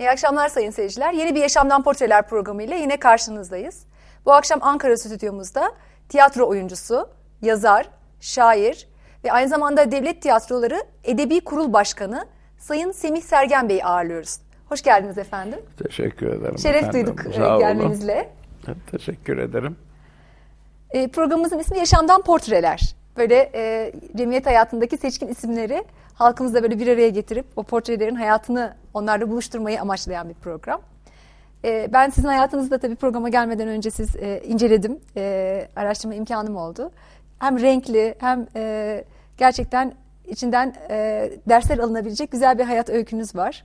İyi akşamlar sayın seyirciler. Yeni bir Yaşamdan Portreler programı ile yine karşınızdayız. Bu akşam Ankara stüdyomuzda tiyatro oyuncusu, yazar, şair ve aynı zamanda Devlet Tiyatroları Edebi Kurul Başkanı Sayın Semih Sergen Bey'i ağırlıyoruz. Hoş geldiniz efendim. Teşekkür ederim. Şeref efendim. duyduk gelmenizle. Teşekkür ederim. Programımızın ismi Yaşamdan Portreler. Böyle cemiyet hayatındaki seçkin isimleri halkımızla böyle bir araya getirip o portrelerin hayatını onlarla buluşturmayı amaçlayan bir program. Ben sizin hayatınızı da tabii programa gelmeden önce inceledim. Araştırma imkanım oldu. Hem renkli hem gerçekten içinden dersler alınabilecek güzel bir hayat öykünüz var.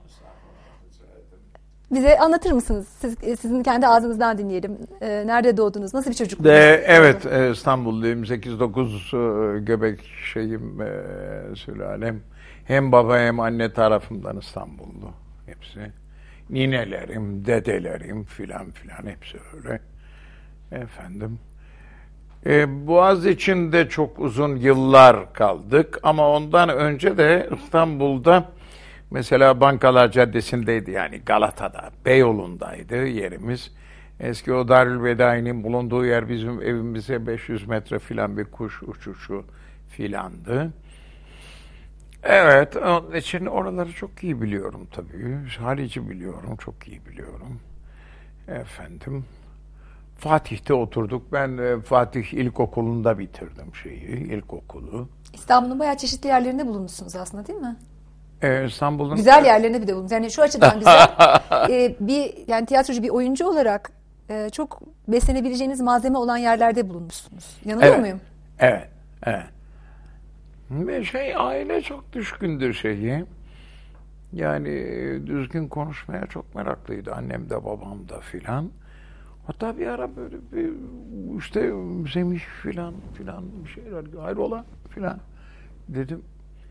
Bize anlatır mısınız? Sizin kendi ağzınızdan dinleyelim. Nerede doğdunuz? Nasıl bir çocukluğunuz? Evet, İstanbulluyum. 8-9 göbek sülalem. Hem baba hem anne tarafımdan İstanbullu. Hepsi. Ninelerim, dedelerim filan hepsi öyle. Efendim. Boğaziçi'nde çok uzun yıllar kaldık. Ama ondan önce de İstanbul'da mesela Bankalar Caddesi'ndeydi, yani Galata'da, Beyoğlu'ndaydı yerimiz. Eski o Darülvedai'nin bulunduğu yer bizim evimize 500 metre filan bir kuş uçuşu filandı. Evet, onun için oraları çok iyi biliyorum tabii. Halici biliyorum, çok iyi biliyorum. Efendim, Fatih'te oturduk. Ben Fatih İlkokulu'nda bitirdim ilkokulu. İstanbul'un bayağı çeşitli yerlerinde bulunmuşsunuz aslında, değil mi? İstanbul'un güzel yerlerine bir de bulundunuz. Yani şu açıdan güzel. Yani tiyatrocu bir oyuncu olarak çok beslenebileceğiniz malzeme olan yerlerde bulunmuşsunuz. Yanılıyor muyum? Evet. Ve aile çok düşkündür şeyi. Yani düzgün konuşmaya çok meraklıydı. Annem de babam da filan. Hatta bir ara böyle bir işte Semih filan bir şeyler, hayrola filan dedim.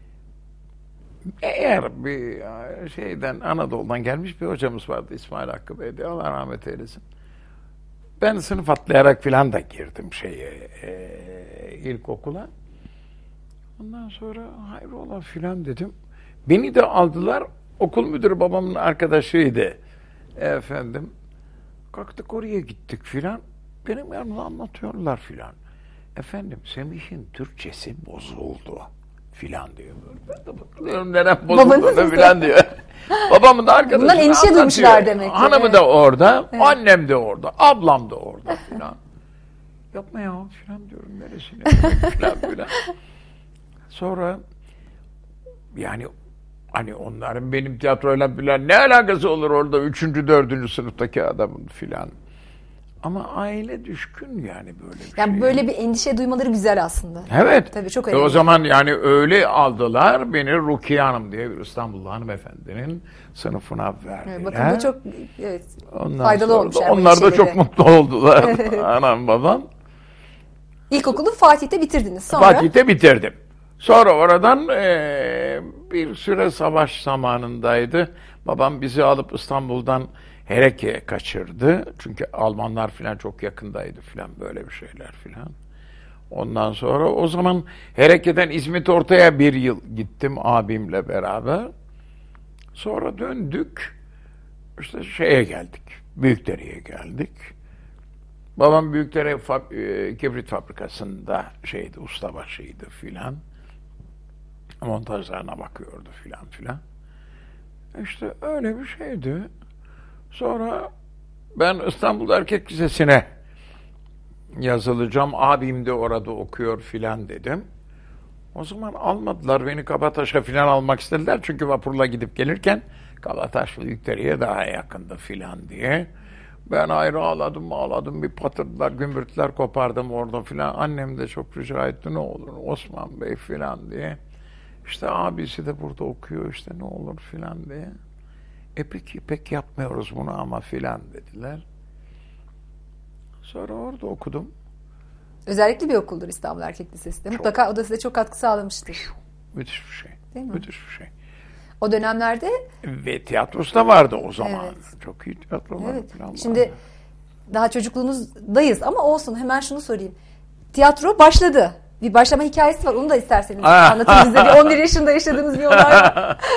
Eğer bir Anadolu'dan gelmiş bir hocamız vardı, İsmail Hakkı Bey'de, Allah rahmet eylesin. Ben sınıf atlayarak filan da girdim ilkokula. Ondan sonra hayrola filan dedim. Beni de aldılar. Okul müdürü babamın arkadaşıydı. Efendim. Kalktık oraya gittik filan. Benim yanımda anlatıyorlar filan. Efendim, Semih'in Türkçesi bozuldu filan diyor. Ben de bakıyorum neden bozuldu filan diyor. Babamın da arkadaşı bundan endişe duymuşlar demek ki. Hanımı da orada, annem de orada, ablam da orada filan. Yapma ya filan diyorum, neresine filan. Sonra yani hani onların benim tiyatroyla bilen ne alakası olur orada 3. 4. sınıftaki adamın filan. Ama aile düşkün yani böyle bir şey. Yani böyle bir endişe duymaları güzel aslında. Evet. Tabii çok önemli. O zaman yani öyle aldılar beni, Rukiye Hanım diye bir İstanbullu hanımefendinin sınıfına verdiler. Evet, bakın bu çok ondan faydalı olmuş. Onlar da çok mutlu oldular. Anam babam. İlkokulu Fatih'te bitirdiniz. Sonra? Fatih'te bitirdim. Sonra oradan bir süre savaş zamanındaydı. Babam bizi alıp İstanbul'dan Hereke'ye kaçırdı. Çünkü Almanlar filan çok yakındaydı filan, böyle bir şeyler filan. Ondan sonra o zaman Hereke'den İzmit Orta'ya bir yıl gittim abimle beraber. Sonra döndük. İşte geldik. Büyükdere'ye geldik. Babam Büyükdere kibrit fabrikasında ustabaşıydı filan. Montajlarına bakıyordu filan. İşte öyle bir şeydi. Sonra ben İstanbul Erkek Lisesi'ne yazılacağım. Abim de orada okuyor filan dedim. O zaman almadılar beni, Kabataş'a filan almak istediler. Çünkü vapurla gidip gelirken Kabataş Büyükdere'ye daha yakındı filan diye. Ben ayrı ağladım, bir patırdılar, gümbürtüler kopardım orada filan. Annem de çok rica etti, ne olur Osman Bey filan diye. İşte abisi de burada okuyor, işte ne olur filan diye. Pek yapmıyoruz bunu ama filan dediler. Sonra orada okudum. Özellikle bir okuldur İstanbul Erkek Lisesi de. Mutlaka o da size çok katkı sağlamıştır. Müthiş bir şey. Değil mi? Müthiş bir şey. O dönemlerde... Ve tiyatrosu da vardı o zaman. Evet. Çok iyi tiyatro vardı. Evet. Şimdi daha çocukluğunuzdayız ama olsun, hemen şunu sorayım. Tiyatro başladı. Bir başlama hikayesi var. Onu da isterseniz anlatın bize. Bir 11 yaşında yaşadığınız bir olay var.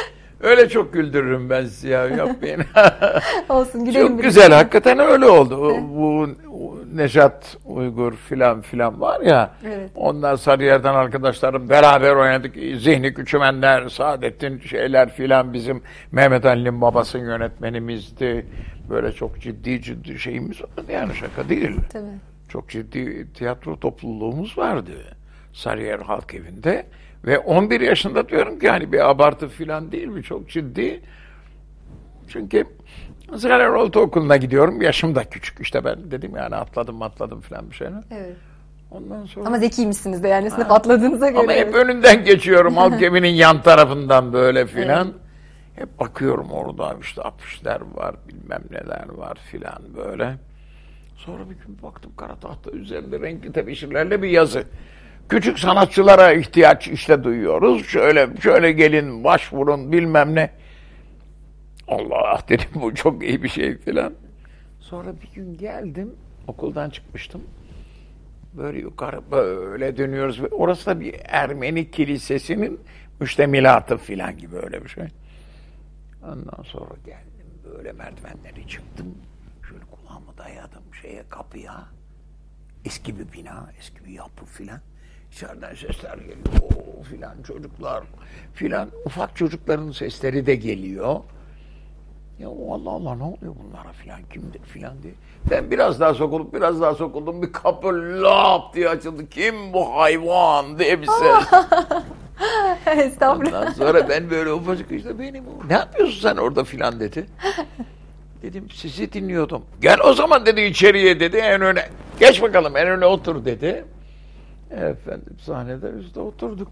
Öyle çok güldürürüm ben sizi ya. Yapmayın. Olsun, gülelim. Çok güzel. Hakikaten öyle oldu. Bu Nejat Uygur filan var ya. Evet. Onlar Sarıyer'den arkadaşlarım beraber oynadık. Zihni Küçümenler, Saadettin şeyler filan bizim Mehmet Ali'nin babasının yönetmenimizdi. Böyle çok ciddi şeyimiz vardı. Yani şaka değil. Tabii. Çok ciddi tiyatro topluluğumuz vardı Sarıyer Halk Evi'nde. Ve 11 yaşında diyorum ki yani bir abartı filan değil mi? Çok ciddi. Çünkü Sarıyer Ortaokulu'na gidiyorum. Yaşım da küçük. İşte ben dedim yani atladım filan bir şeyler. Evet. Ondan sonra... Ama zekiymişsiniz de yani sınıf atladığınıza göre. Ama hep önünden geçiyorum. Halk Evi'nin yan tarafından böyle filan. Evet. Hep bakıyorum orada işte afişler var, bilmem neler var filan böyle. Sonra bir gün baktım kara tahta üzerinde renkli tebeşirlerle bir yazı. Küçük sanatçılara ihtiyaç işte duyuyoruz. Şöyle gelin başvurun bilmem ne. Allah dedim bu çok iyi bir şey filan. Sonra bir gün geldim okuldan çıkmıştım. Böyle yukarı böyle dönüyoruz. Orası da bir Ermeni kilisesinin müştemilatı filan gibi öyle bir şey. Ondan sonra geldim böyle merdivenleri çıktım. Şöyle kulağımı dayadım kapıya. Eski bir bina, eski bir yapı filan. İçeriden sesler geliyor. Oo filan çocuklar filan. Ufak çocukların sesleri de geliyor. Ya Allah Allah ne oluyor bunlara filan kimdir filan diye. Ben biraz daha sokuldum. Bir kapı lap diye açıldı. Kim bu hayvan diye bir ses. Estağfurullah. Ondan sonra ben böyle ufacık işte benim o. Ne yapıyorsun sen orada filan dedi. Dedim sizi dinliyordum. Gel o zaman dedi içeriye dedi en öne. Geç bakalım en öne otur dedi. Efendim sahnede üstte oturduk.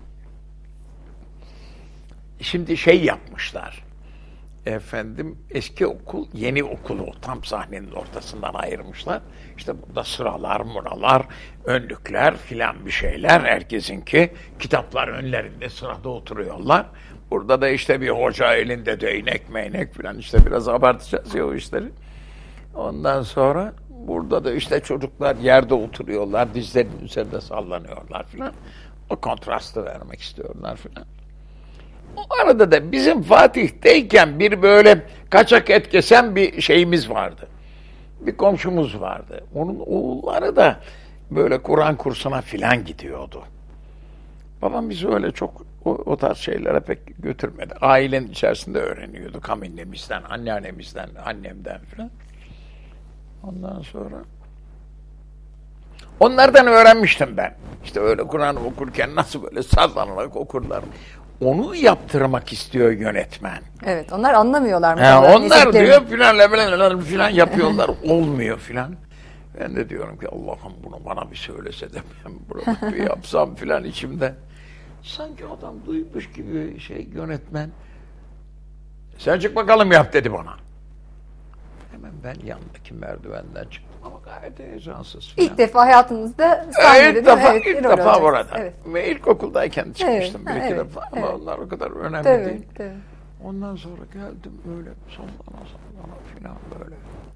Şimdi şey yapmışlar. Efendim eski okul yeni okulu tam sahnenin ortasından ayırmışlar. İşte burada sıralar muralar, önlükler filan bir şeyler. Herkesinki kitaplar önlerinde sırada oturuyorlar. Burada da işte bir hoca elinde değnek meynek filan işte biraz abartacağız ya o işleri. Ondan sonra burada da işte çocuklar yerde oturuyorlar, dizlerinin üzerinde sallanıyorlar filan. O kontrastı vermek istiyorlar filan. O arada da bizim Fatih'teyken bir böyle kaçak et kesen bir şeyimiz vardı. Bir komşumuz vardı. Onun oğulları da böyle Kur'an kursuna filan gidiyordu. Babam bizi öyle çok o tarz şeylere pek götürmedi. Ailenin içerisinde öğreniyorduk. Annemizden, anneannemizden, annemden filan. Ondan sonra onlardan öğrenmiştim ben. İşte öyle Kur'an okurken nasıl böyle sallanarak okurlar. Onu yaptırmak istiyor yönetmen. Evet, onlar anlamıyorlar mı? Onlar diyor filan yapıyorlar. Olmuyor filan. Ben de diyorum ki Allah'ım bunu bana bir söylese de ben bunu bir yapsam filan içimde. Sanki adam duymuş gibi yönetmen. Sen çık bakalım yap dedi bana. Hemen ben yandaki merdivenden çıktım ama gayet heyecansız filan. İlk defa hayatınızda sahnede ilk defa orada. Evet. Ve ilkokuldayken çıkmıştım bir iki defa ama onlar o kadar önemli değil. Tabii. Ondan sonra geldim öyle sallana filan böyle.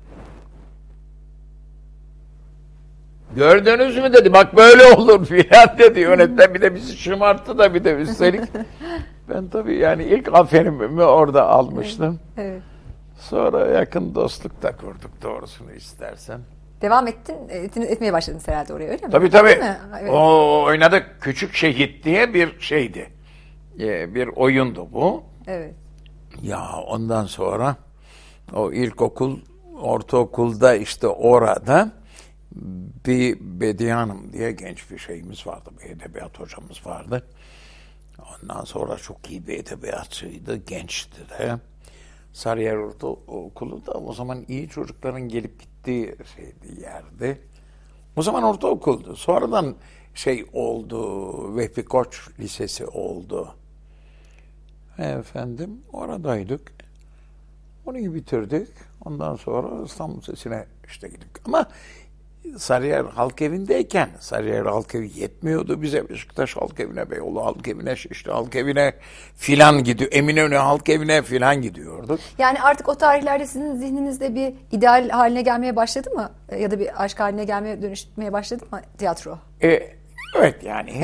Gördünüz mü dedi bak böyle olur filan dedi yönetmen bir de bizi şımarttı da bir de üstelik. Ben tabii yani ilk aferinimi orada almıştım. Evet. Sonra yakın dostluk da kurduk doğrusunu istersen. Devam etmeye başladınız herhalde oraya öyle mi? Tabii. Evet. O oynadık. Küçük Şehit diye bir şeydi. Bir oyundu bu. Evet. Ya ondan sonra o ilkokul, ortaokulda işte orada bir Bediye Hanım diye genç bir şeyimiz vardı. Bir edebiyat hocamız vardı. Ondan sonra çok iyi bir edebiyatçıydı. Gençti de. Sarıyer Ortaokulu da o zaman iyi çocukların gelip gittiği yerdi. O zaman ortaokuldu. Sonradan oldu, Vehbi Koç Lisesi oldu. Efendim oradaydık. Onu bitirdik. Ondan sonra İstanbul Lisesi'ne gittik. Ama Sarıyer Halk Evi'ndeyken Sarıyer Halk Evi yetmiyordu bize. Beşiktaş Halk Evi'ne, Beyoğlu Halk Evi'ne, Şişli Halk Evi'ne filan gidiyor. Eminönü Halk Evi'ne filan gidiyorduk. Yani artık o tarihlerde sizin zihninizde bir ideal haline gelmeye başladı mı? Ya da bir aşk haline dönüşmeye başladı mı tiyatro? Evet yani hep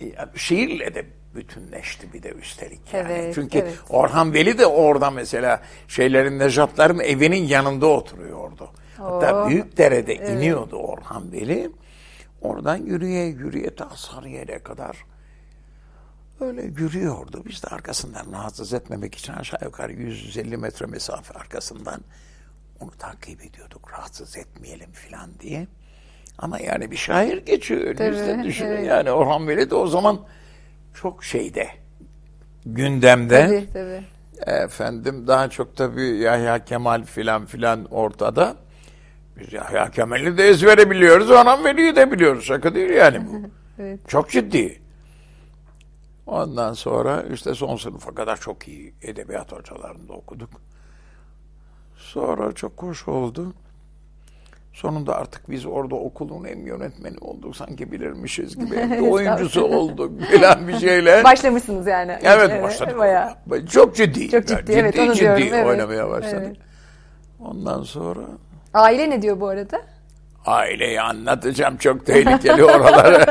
şiirle de bütünleşti bir de üstelik yani. Evet, Çünkü evet. Orhan Veli de orada mesela Nejatların evinin yanında oturuyordu. Hatta Büyükdere'de iniyordu Orhan Veli. Oradan yürüye ta Sarıyer'e kadar öyle yürüyordu. Biz de arkasından rahatsız etmemek için aşağı yukarı 150 metre mesafe arkasından onu takip ediyorduk. Rahatsız etmeyelim falan diye. Ama yani bir şair geçiyor önümüzde, düşünün yani. Orhan Veli de o zaman çok gündemde. Tabii. Efendim daha çok tabii Yahya Kemal filan ortada. Biz Yahya Kemal'i de ezbere biliyoruz, Orhan Veli'yi de biliyoruz. Şaka değil yani bu. Evet. Çok ciddi. Ondan sonra işte son sınıfa kadar çok iyi edebiyat hocalarında okuduk. Sonra çok hoş oldu. Sonunda artık biz orada okulun hem yönetmeni olduk, sanki bilirmişiz gibi. Hem de oyuncusu olduk filan bir şeyle. Başlamışsınız yani. Evet, başladık. Bayağı. Çok ciddi. Çok ciddi, evet, onu diyorum. Evet, oynamaya başladık. evet. Ondan sonra Aile ne diyor bu arada? aileyi anlatacağım, çok tehlikeli oraları.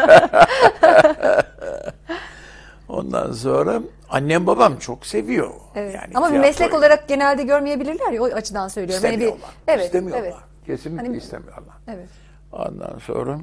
Ondan sonra annem babam çok seviyor. Evet. Yani ama bir meslek olarak genelde görmeyebilirler ya, o açıdan söylüyorum. İstemiyorlar. Evet, İstemiyorlar. evet. Kesinlikle Hani, istemiyorlar. evet. Ondan sonra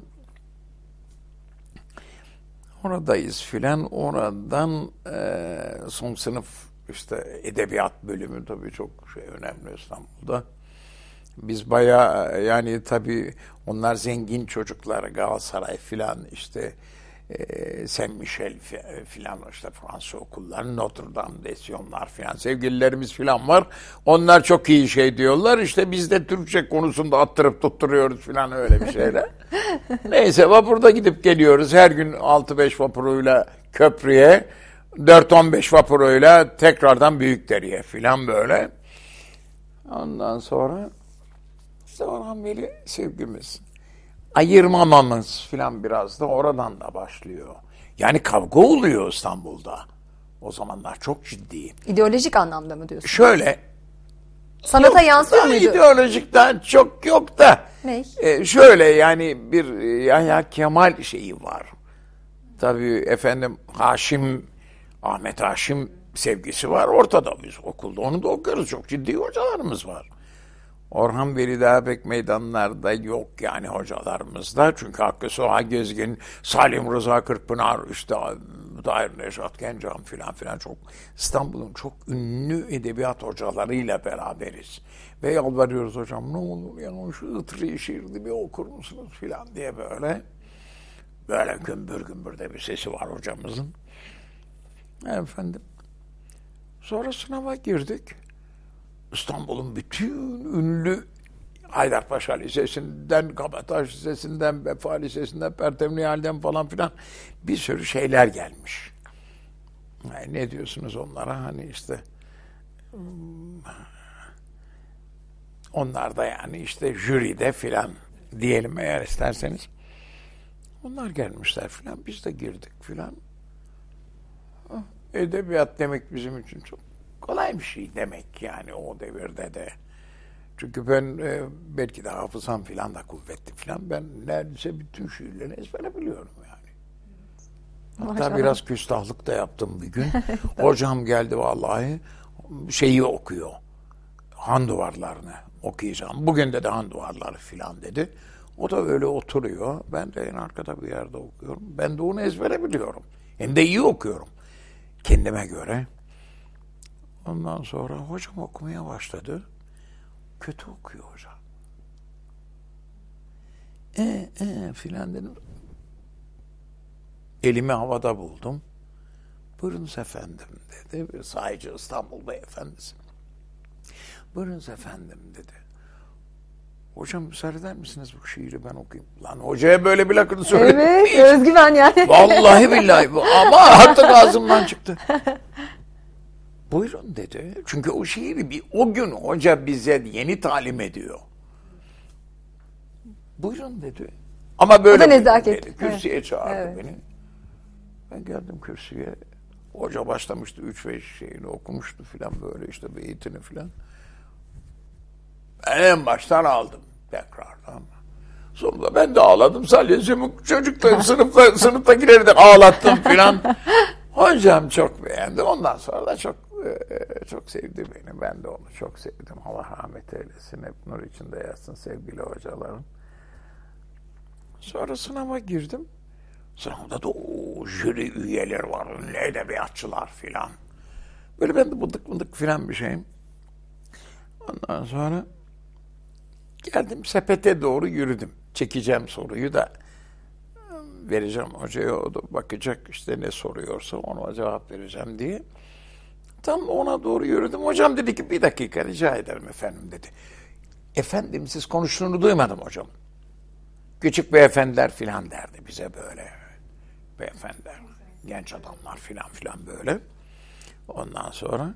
oradayız filan. Oradan son sınıf işte edebiyat bölümü tabii çok önemli İstanbul'da. Biz bayağı yani tabii onlar zengin çocuklar, Galatasaray filan işte Saint Michel filan işte Fransız okulları, Notre Dame Desyonlar filan sevgililerimiz filan var. Onlar çok iyi diyorlar. İşte biz de Türkçe konusunda attırıp tutturuyoruz filan öyle bir şeyler. Neyse vapurda gidip geliyoruz. Her gün 6-5 vapuruyla köprüye, 4-15 vapuruyla tekrardan Büyükdere'ye filan böyle. Ondan sonra işte Orhan Veli sevgimiz. Ayırmamamız filan biraz da oradan da başlıyor. Yani kavga oluyor İstanbul'da. O zamanlar çok ciddi. İdeolojik anlamda mı diyorsun? Şöyle. Sanata yansıyor muydu? İdeolojikten çok yok da. Ne? Şöyle yani bir Yahya Kemal şeyi var. Tabii efendim Ahmet Haşim sevgisi var ortada, biz okulda onu da okuyoruz. Çok ciddi hocalarımız var. Orhan Veli daha pek meydanlarda yok yani hocalarımızda. Çünkü Hakkı Suha Gezgin, Salim Rıza Kırkpınar, işte Tahir Neşat Gencan filan çok İstanbul'un çok ünlü edebiyat hocalarıyla beraberiz. Ve yalvarıyoruz, hocam ne olur yani şu Itri şiirini bir okur musunuz filan diye böyle. Böyle gümbür de bir sesi var hocamızın. Efendim. Sonra sınava girdik. İstanbul'un bütün ünlü Haydarpaşa Lisesi'nden, Kabataş Lisesi'nden, Vefa Lisesi'nden, Pertemnihal'den falan filan bir sürü şeyler gelmiş. Yani ne diyorsunuz onlara? Hani işte onlar da yani işte jüride filan diyelim eğer isterseniz. Onlar gelmişler filan. Biz de girdik filan. Edebiyat demek bizim için çok kolay bir şey demek yani o devirde de. Çünkü ben belki de hafızam filan da kuvvetli filan. Ben neredeyse bütün şiirlerini ezbere biliyorum yani. Hatta Maşallah. biraz küstahlık da yaptım bir gün. Hocam geldi vallahi şeyi okuyor. Han duvarlarını okuyacağım. Bugün de Han duvarları filan dedi. O da öyle oturuyor. Ben de en arkada bir yerde okuyorum. Ben de onu ezbere biliyorum. Hem de iyi okuyorum. Kendime göre. Ondan sonra hocam okumaya başladı. Kötü okuyor hocam. Filan dedim. Elimi havada buldum. Buyurunuz efendim dedi. Bir sahici İstanbul Beyefendisi. Buyurunuz efendim dedi. Hocam müsaade eder misiniz bu şiiri ben okuyayım? Lan hocaya böyle bir lakını söyledim. Evet, özgüven yani. Vallahi billahi ama artık ağzımdan çıktı. Buyurun dedi. Çünkü o şiiri o gün hoca bize yeni talim ediyor. Buyurun dedi. Ama böyle o da nezaket. Dedi. Kürsüye çağırdı evet. beni. Ben geldim kürsüye. Hoca başlamıştı 3-5 şeyini okumuştu filan böyle işte beyitini filan. Ben en baştan aldım tekrardan. Sonunda ben de ağladım. Salyasyomu çocukları sınıftakileri de ağlattım filan. Hocam çok beğendi. Ondan sonra da çok sevdi beni. Ben de onu çok sevdim. Allah rahmet eylesin. Hep nur içinde yatsın sevgili hocalarım. Sonra sınava girdim. Sınavda da jüri üyeleri var. Ünlü edebiyatçılar filan. Böyle ben de bıdık bıdık filan bir şeyim. Ondan sonra geldim sepete doğru yürüdüm. Çekeceğim soruyu da vereceğim hocaya, o da bakacak işte ne soruyorsa ona cevap vereceğim diye. Tam ona doğru yürüdüm. Hocam dedi ki bir dakika rica ederim efendim dedi. Efendim siz konuştuğunu duymadım hocam. Küçük beyefendiler filan derdi bize böyle. Beyefendiler, genç adamlar filan böyle. Ondan sonra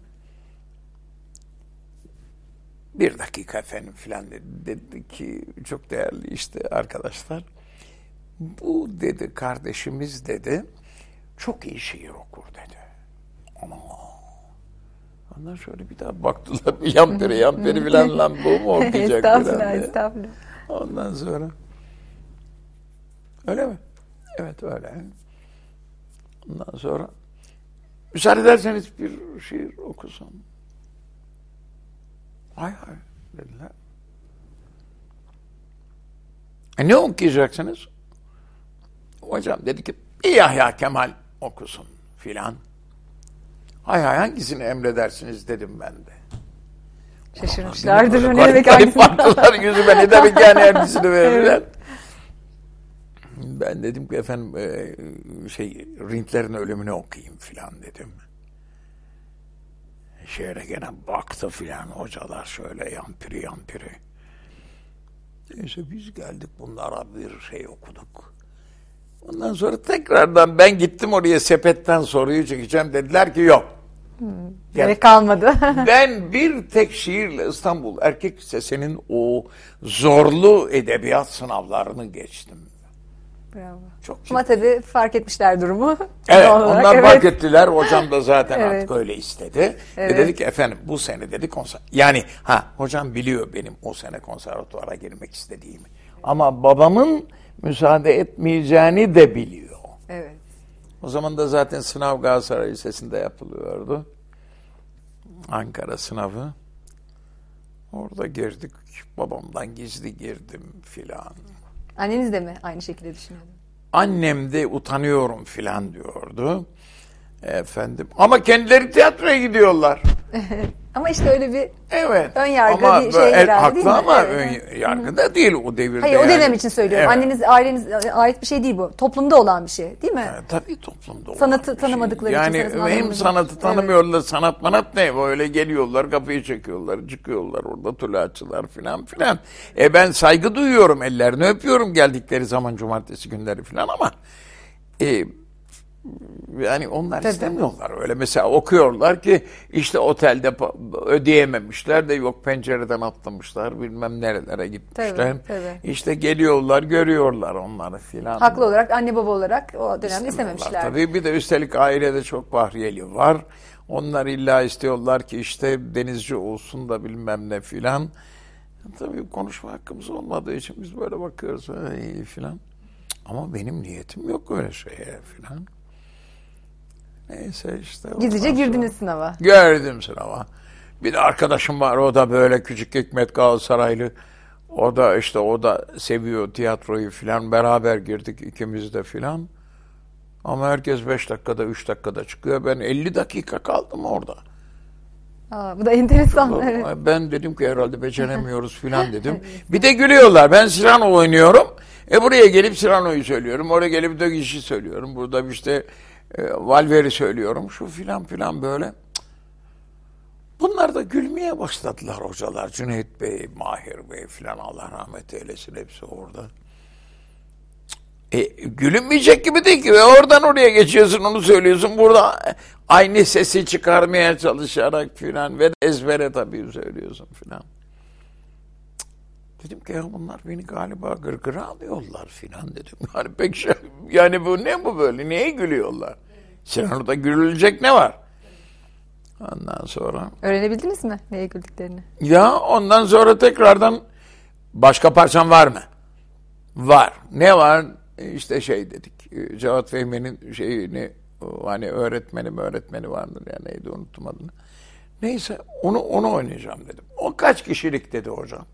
bir dakika efendim filan dedi ki çok değerli işte arkadaşlar. Bu dedi kardeşimiz dedi çok iyi şiir okur dedi. Ama onlar şöyle bir daha baktılar. Yamperi filan lan bu mu okuyacak? Estağfurullah. Ondan sonra öyle mi? Evet öyle. Ondan sonra müsaade ederseniz bir şiir okusam. Hay dediler. Ne okuyacaksınız? Hocam dedi ki bir Yahya Kemal okusun filan. Hay hangisini emredersiniz dedim ben de. Şaşırmışlardır. Garip baktılar yüzüme ne demek yani hangisini verirler. Ben dedim ki efendim Rintlerin ölümünü okuyayım filan dedim. Şehre gene baktı filan hocalar şöyle yampiri. Neyse biz geldik bunlara bir şey okuduk. Ondan sonra tekrardan ben gittim oraya sepetten soruyu çekeceğim. Dediler ki yok. Gerek kalmadı. Ben bir tek şiirle İstanbul Erkek Lisesi'nin o zorlu edebiyat sınavlarını geçtim. Bravo. Çok ama tabii fark etmişler durumu. Evet, onlar fark ettiler. Hocam da zaten artık öyle istedi. Evet. Dedik ki efendim bu sene dedi yani hocam biliyor benim o sene konservatuvara girmek istediğimi. Ama babamın müsaade etmeyeceğini de biliyor. Evet. O zaman da zaten sınav Galatasaray Lisesi'nde yapılıyordu. Ankara sınavı. Orada girdik. Babamdan gizli girdim filan. Anneniz de mi aynı şekilde düşünüyordu? Annem de utanıyorum filan diyordu. Efendim. Ama kendileri tiyatroya gidiyorlar. Ama işte öyle bir ön yargı ama bir şey herhalde değil mi? Haklı ama ön yargı da değil o devirde. Hayır o dönem için söylüyorum. Evet. Anneniz, ailenize ait bir şey değil bu. Toplumda olan bir şey değil mi? Tabii toplumda olan sanatı tanımadıkları için. Yani hem sanatı tanımıyorlar, sanat ne? Böyle geliyorlar, kapıyı çekiyorlar, çıkıyorlar orada tülaççılar filan. Ben saygı duyuyorum, ellerini öpüyorum geldikleri zaman cumartesi günleri filan ama yani onlar istemiyorlar öyle. Mesela okuyorlar ki işte otelde ödeyememişler de yok pencereden atlamışlar bilmem nerelere gitmişler. Tabii. İşte geliyorlar görüyorlar onları filan. Haklı olarak anne baba olarak o dönemde istememişler. Tabii bir de üstelik ailede çok bahriyeli var. Onlar illa istiyorlar ki işte denizci olsun da bilmem ne filan. Tabii konuşma hakkımız olmadığı için biz böyle bakıyoruz filan. Ama benim niyetim yok öyle şeye filan. Neyse işte. Gizlice girdiniz sınava. Girdim sınava. Bir de arkadaşım var o da böyle küçük Hikmet Galatasaraylı. O da seviyor tiyatroyu filan. Beraber girdik ikimiz de filan. Ama herkes 5 dakikada 3 dakikada çıkıyor. Ben 50 dakika kaldım orada. Bu da enteresan. Evet. Ben dedim ki herhalde beceremiyoruz filan dedim. Bir de gülüyorlar. Ben Cyrano oynuyorum. Buraya gelip Cyrano'yu söylüyorum. Oraya gelip de kişi söylüyorum. Burada işte Valveri söylüyorum. Şu filan böyle. Bunlar da gülmeye başladılar hocalar. Cüneyt Bey, Mahir Bey filan Allah rahmet eylesin hepsi orada. Gülünmeyecek gibi değil ki. Oradan oraya geçiyorsun onu söylüyorsun. Burada aynı sesi çıkarmaya çalışarak filan ve ezbere tabii söylüyorsun filan. Dedim ki ya bunlar beni galiba gırgıra alıyorlar filan dedim. Yani pek şey, yani bu ne bu böyle? Neye gülüyorlar? Sinan'da gülülecek ne var? Ondan sonra. Öğrenebildiniz mi neye güldüklerini? Ya ondan sonra tekrardan başka parçam var mı? Var. Ne var? İşte şey dedik. Cevat Fehmi'nin şeyini, hani öğretmeni vardır ya, neydi, unuttum adını. Neyse onu oynayacağım dedim. O kaç kişilik dedi hocam.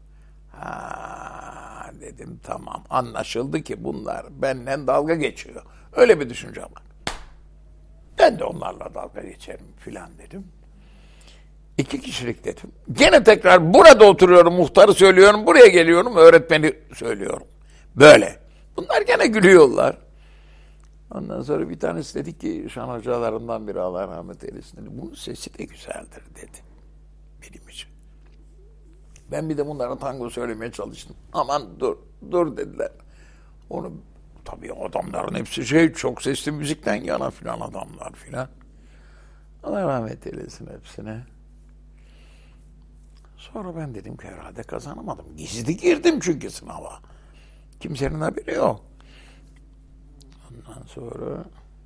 Ha dedim, tamam, anlaşıldı ki bunlar benden dalga geçiyor. Öyle bir düşünce var. Ben de onlarla dalga geçerim filan dedim. 2 kişilik dedim. Gene tekrar burada oturuyorum, muhtarı söylüyorum, buraya geliyorum, öğretmeni söylüyorum. Böyle. Bunlar gene gülüyorlar. Ondan sonra bir tanesi dedi ki, şan hocalarından biri, Allah rahmet eylesin, dedi, bunun sesi de güzeldir dedi. Benim için. Ben bir de bunlara tango söylemeye çalıştım. Aman dur dediler. Onu tabii adamların hepsi çok sesli müzikten yana filan adamlar filan. Allah rahmet eylesin hepsine. Sonra ben dedim ki herhalde kazanamadım. Gizli girdim çünkü sınava. Kimsenin haberi yok. Ondan sonra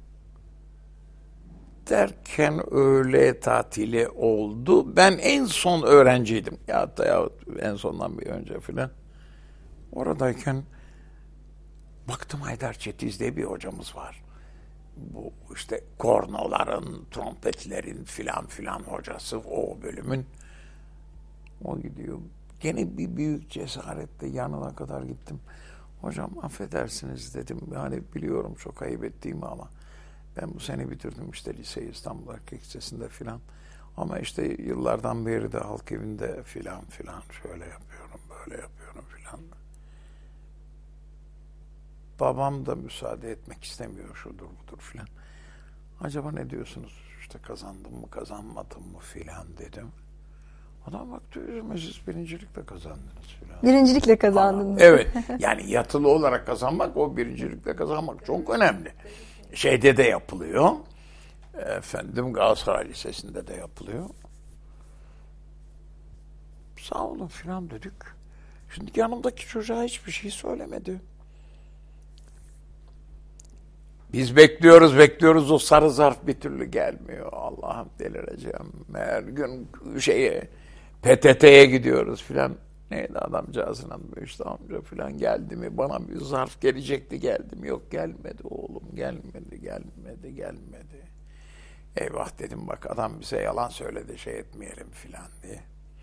derken öğle tatili oldu. Ben en son öğrenciydim. Ya en sondan bir önce filan. Oradayken baktım, Haydar Çetiz diye bir hocamız var. Bu işte kornoların, trompetlerin filan hocası, o bölümün. O gidiyor. Gene bir büyük cesaretle yanına kadar gittim. Hocam affedersiniz dedim. Yani biliyorum çok ayıp ettiğimi ama ben bu sene bitirdim işte liseyi İstanbul Erkek Lisesi'nde filan. Ama işte yıllardan beri de halk evinde filan şöyle yapıyorum, böyle yapıyorum filan. Babam da müsaade etmek istemiyor, şudur budur filan. Acaba ne diyorsunuz? İşte kazandım mı kazanmadım mı filan dedim. Adam baktı yüzüme, siz birincilikle kazandınız filan. Birincilikle kazandınız. Evet. Yani yatılı olarak kazanmak, o birincilikle kazanmak çok önemli. Şeyde de yapılıyor. Efendim Galatasaray Lisesi'nde de yapılıyor. Sağ olun filan dedik. Şimdi yanımdaki çocuğa hiçbir şey söylemedi. Biz bekliyoruz, o sarı zarf bir türlü gelmiyor. Allah'ım delireceğim. Her gün PTT'ye gidiyoruz filan. Neydi adamcağızın adı, işte amca filan, geldi mi? Bana bir zarf gelecekti, geldi mi? Yok, gelmedi oğlum, gelmedi. Eyvah dedim, bak adam bize yalan söyledi, şey etmeyelim filan diye.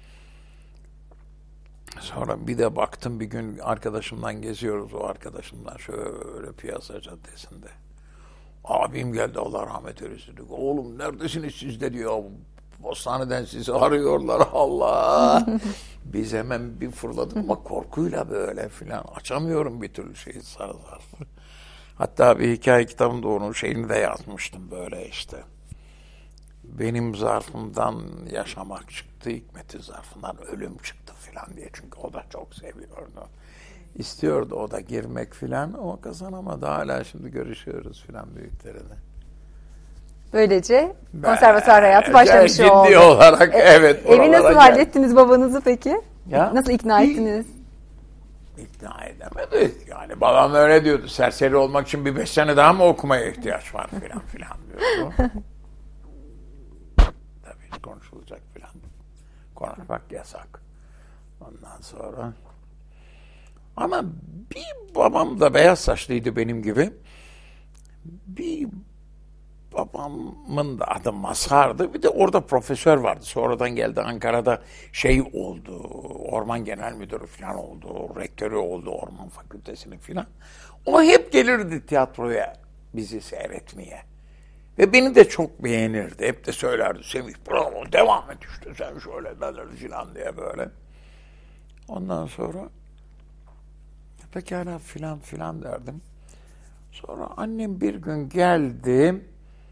Sonra bir de baktım, bir gün arkadaşımdan geziyoruz, o arkadaşımdan şöyle Piyasa Caddesi'nde. Abim geldi, Allah rahmet eylesin. Oğlum neredesiniz siz de diyor. Postaneden sizi arıyorlar, Allah. Biz hemen bir fırladık ama korkuyla böyle filan. Açamıyorum bir türlü şeyi, sarı zarfı. Hatta bir hikaye kitabımda onun şeyini de yazmıştım böyle işte. Benim zarfımdan yaşamak çıktı, Hikmet'in zarfından ölüm çıktı filan diye. Çünkü o da çok seviyordu. İstiyordu o da girmek filan ama kazanamadı. Hala şimdi görüşüyoruz filan büyüklerine. Böylece konservatuar hayatı başlamış ciddi oldu. Ciddi olarak evet. Evi nasıl hallettiniz babanızı peki? Ya? Nasıl ikna ettiniz? İkna edemedik. Yani babam öyle diyordu. Serseri olmak için bir 5 sene daha mı okumaya ihtiyaç var filan diyordu. Tabii konuşulacak filan. Konuşmak yasak. Ondan sonra ama bir babam da beyaz saçlıydı benim gibi. Bir babamın da adı Mazhar'dı. Bir de orada profesör vardı. Sonradan geldi Ankara'da oldu. Orman Genel Müdürü falan oldu. Rektörü oldu Orman Fakültesinin falan. O hep gelirdi tiyatroya bizi seyretmeye. Ve beni de çok beğenirdi. Hep de söylerdi, Semih bravo devam et işte sen şöyle falan diye böyle. Ondan sonra pekala filan derdim. Sonra annem bir gün geldi.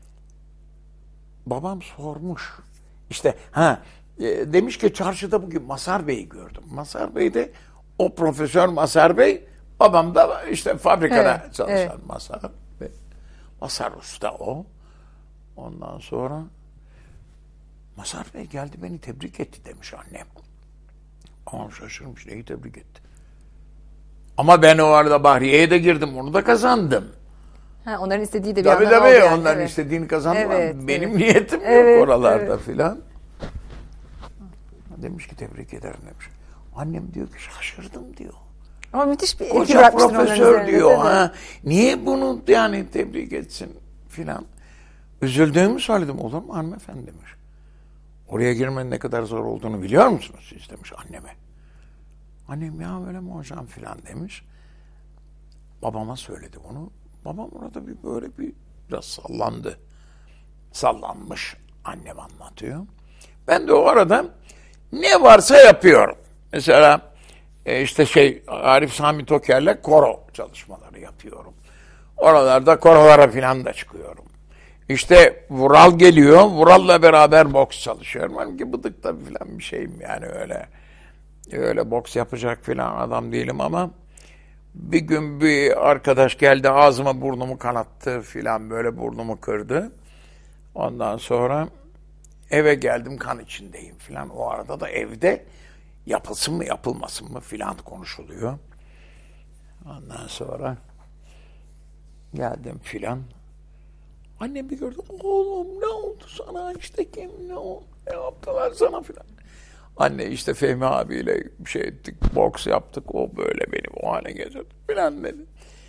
Babam sormuş. İşte demiş ki çarşıda bugün Mazhar Bey'i gördüm. Mazhar Bey de o profesör Mazhar Bey, babam da işte fabrikada çalışan Mazhar Bey. Mazhar Usta o. Ondan sonra Mazhar Bey geldi beni tebrik etti demiş annem. Ama şaşırmış, neyi tebrik etti? Ama ben o arada Bahriye'ye de girdim, onu da kazandım. Onların istediği de bir tabii, yandan oldu yani. Onların istediğini kazandım. Evet, benim niyetim yok oralarda filan. Demiş ki tebrik ederim demiş. Annem diyor ki şaşırdım diyor. Ama müthiş bir etki Koca bırakmıştır onların profesör üzerinde, diyor. değil mi? Ha, niye bunu yani tebrik etsin filan. Üzüldüğümü söyledim. Olur mu hanımefendi demiş. Oraya girmenin ne kadar zor olduğunu biliyor musunuz siz demiş anneme. Annem ya öyle mi hocam filan demiş. Babama söyledi bunu. Babam orada böyle biraz sallandı. Sallanmış annem anlatıyor. Ben de o arada ne varsa yapıyorum. Mesela işte Arif Sami Toker'le koro çalışmaları yapıyorum. Oralarda korolara filan da çıkıyorum. İşte Vural geliyor. Vural'la beraber boks çalışıyorum. Benimki bıdıkta filan bir şeyim yani öyle boks yapacak filan adam değilim ama bir gün bir arkadaş geldi ağzıma burnumu kanattı filan böyle burnumu kırdı. Ondan sonra eve geldim kan içindeyim filan. O arada da evde yapılsın mı yapılmasın mı filan konuşuluyor. Ondan sonra geldim filan. Annem bir gördü. Oğlum ne oldu sana işte ne oldu? Ne yaptılar sana filan. Anne işte Fehmi abiyle bir şey ettik. Boks yaptık. O böyle beni o hale getirdi filan dedi.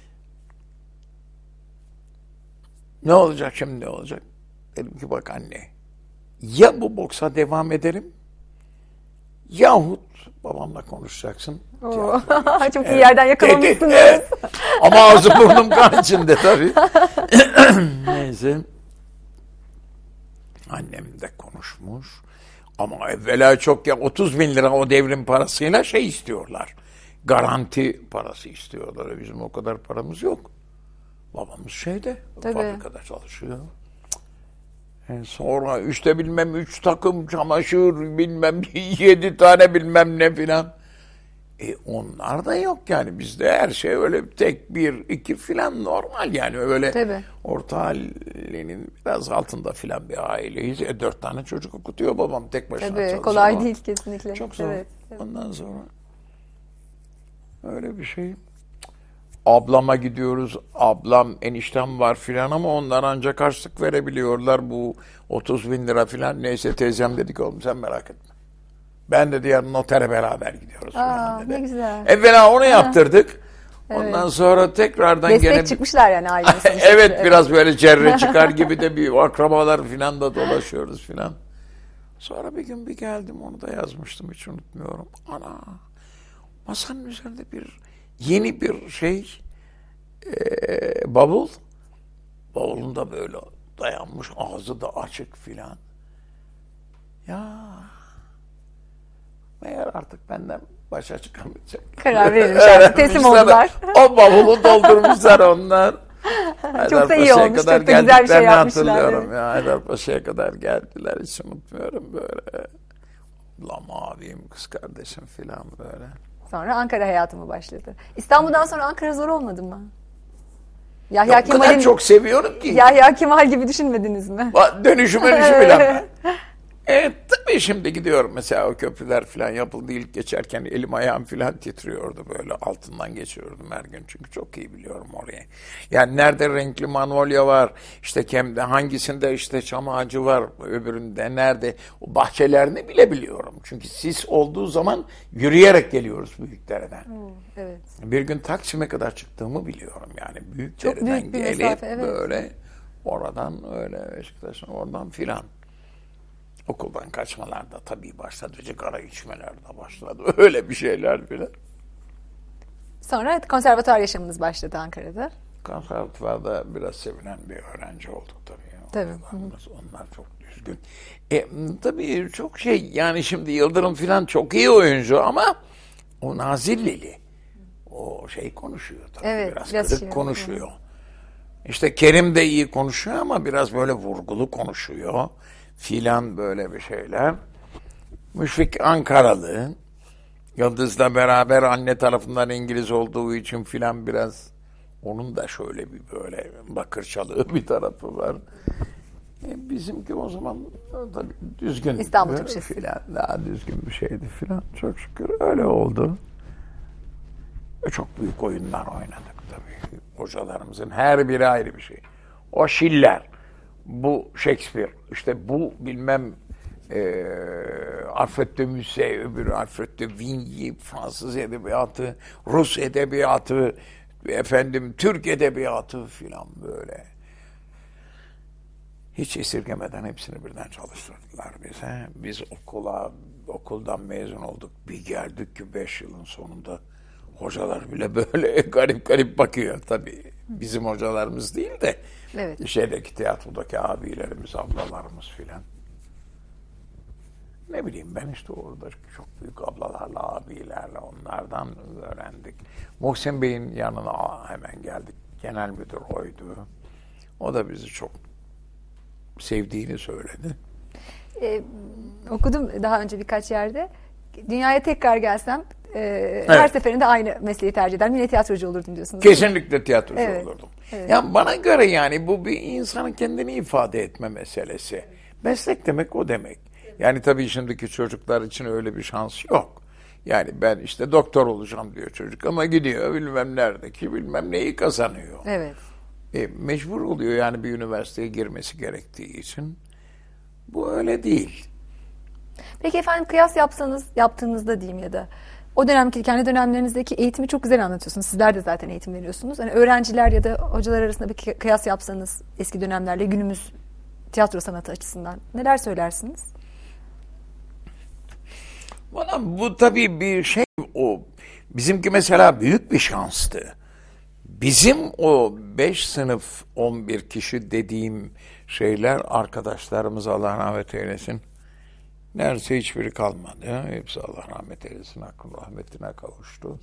Ne olacak şimdi ne olacak? Dedim ki bak anne. Ya bu boksa devam ederim yahut babamla konuşacaksın. Çok iyi yerden yakalamışsınız. Evet. Ama ağzım burnum kan içinde tabii. Neyse. Annem de konuşmuş. Ama evvela çok 30 bin lira o devrin parasıyla istiyorlar. Garanti parası istiyorlar. Bizim o kadar paramız yok. Babamız fabrikada çalışıyor. Sonra işte bilmem 3 takım çamaşır, bilmem 7 tane bilmem ne filan. Onlar da yok yani bizde her şey öyle tek 1-2 filan normal yani öyle orta halinin biraz altında filan bir aileyiz. 4 tane çocuk okutuyor babam tek başına çalışıyor. Kolay değil kesinlikle. Çok zor. Evet. Ondan sonra öyle bir şey. Ablama gidiyoruz. Ablam, eniştem var filan ama onlar ancak harçlık verebiliyorlar. Bu 30 bin lira filan. Neyse teyzem dedik oğlum sen merak etme. Ben de yarın notere beraber gidiyoruz. Ne güzel. Evvela onu yaptırdık. Ondan sonra tekrardan destek çıkmışlar yani ailenin sonuçta. Evet biraz böyle cerre çıkar gibi de bir akrabalar filan da dolaşıyoruz filan. Sonra bir gün bir geldim onu da yazmıştım hiç unutmuyorum. Ana masanın üzerinde yeni bir bavul. Bavulunda böyle dayanmış ağzı da açık filan. Ya meğer artık benden başa çıkamayacak. Karar verilmiş artık teslim oldular. O bavulu doldurmuşlar onlar. Çok da iyi olmuş. Çok da güzel bir şey yapmışlar. Hatırlıyorum ya. Haydarpaşa'ya kadar geldiler. Hiç unutmuyorum böyle. Ablam, abim, kız kardeşim filan böyle. Sonra Ankara hayatı mı başladı? İstanbul'dan sonra Ankara zor olmadı mı? Yahya Kemal'in... O kadar çok seviyorum ki. Yahya Kemal gibi düşünmediniz mi? Dönüşü bile. Tabii şimdi gidiyorum mesela o köprüler falan yapıldı ilk geçerken elim ayağım falan titriyordu böyle altından geçiyordum her gün çünkü çok iyi biliyorum orayı. Yani nerede renkli manolya var işte hangisinde işte çam ağacı var öbüründe nerede o bahçelerini bile biliyorum. Çünkü sis olduğu zaman yürüyerek geliyoruz Büyükdere'den. Evet. Bir gün Taksim'e kadar çıktığımı biliyorum yani Büyükdere'den gelip böyle oradan öyle Beşiktaş'ın oradan filan. Okuldan kaçmalarda tabii başladı. Sigara içmeler de başladı. Öyle bir şeyler bile. Sonra konservatuvar yaşamınız başladı Ankara'da. Konservatuvarda biraz sevilen bir öğrenci olduk tabii. Tabii. Onlar çok düzgün. Tabii çok yani şimdi Yıldırım falan çok iyi oyuncu ama o Nazillili o konuşuyor tabii. Evet, biraz kırık konuşuyor. İşte Kerim de iyi konuşuyor ama biraz böyle vurgulu konuşuyor. Filan böyle bir şeyler. Müşfik Ankaralı. Yıldız'la beraber anne tarafından İngiliz olduğu için filan biraz onun da şöyle bir böyle bakırçalı bir tarafı var. Bizimki o zaman tabii düzgün. İstanbul Türkçesi. Filan daha düzgün bir şeydi filan. Çok şükür öyle oldu. Çok büyük oyunlar oynadık tabii. Hocalarımızın her biri ayrı bir şey. O Schiller. Bu Shakespeare, işte bu bilmem Alfred de Musset, öbürü Alfred de Vigny, Fransız edebiyatı, Rus edebiyatı, Türk edebiyatı filan böyle. Hiç esirgemeden hepsini birden çalıştırdılar bize. Biz okuldan mezun olduk. Bir geldik ki 5 yılın sonunda hocalar bile böyle garip garip bakıyor. Tabii bizim hocalarımız değil de şeydeki tiyatrodaki abilerimiz, ablalarımız filan. Ne bileyim ben işte orada çok büyük ablalarla, abilerle onlardan öğrendik. Muhsin Bey'in yanına hemen geldik. Genel müdür oydu. O da bizi çok sevdiğini söyledi. Okudum daha önce birkaç yerde. Dünyaya tekrar gelsem her seferinde aynı mesleği tercih ederim. Yine tiyatrocu olurdum diyorsunuz. Kesinlikle tiyatrocu olurdum. Evet. Yani bana göre yani bu bir insanın kendini ifade etme meselesi. Meslek demek o demek. Yani tabii şimdiki çocuklar için öyle bir şans yok. Yani ben işte doktor olacağım diyor çocuk ama gidiyor bilmem neredeki bilmem neyi kazanıyor. Evet. Mecbur oluyor yani bir üniversiteye girmesi gerektiği için. Bu öyle değil. Peki efendim kıyas yaptığınızda diyeyim ya da o dönemki kendi dönemlerinizdeki eğitimi çok güzel anlatıyorsunuz. Sizler de zaten eğitim veriyorsunuz. Hani öğrenciler ya da hocalar arasında bir kıyas yapsanız eski dönemlerle günümüz tiyatro sanatı açısından neler söylersiniz? Bana bu tabii bir şey o. Bizimki mesela büyük bir şanstı. Bizim o 5 sınıf 11 kişi dediğim şeyler arkadaşlarımız Allah rahmet eylesin. Neredeyse hiçbiri kalmadı. Hepsi Allah rahmet eylesin. Hakkın rahmetine kavuştu.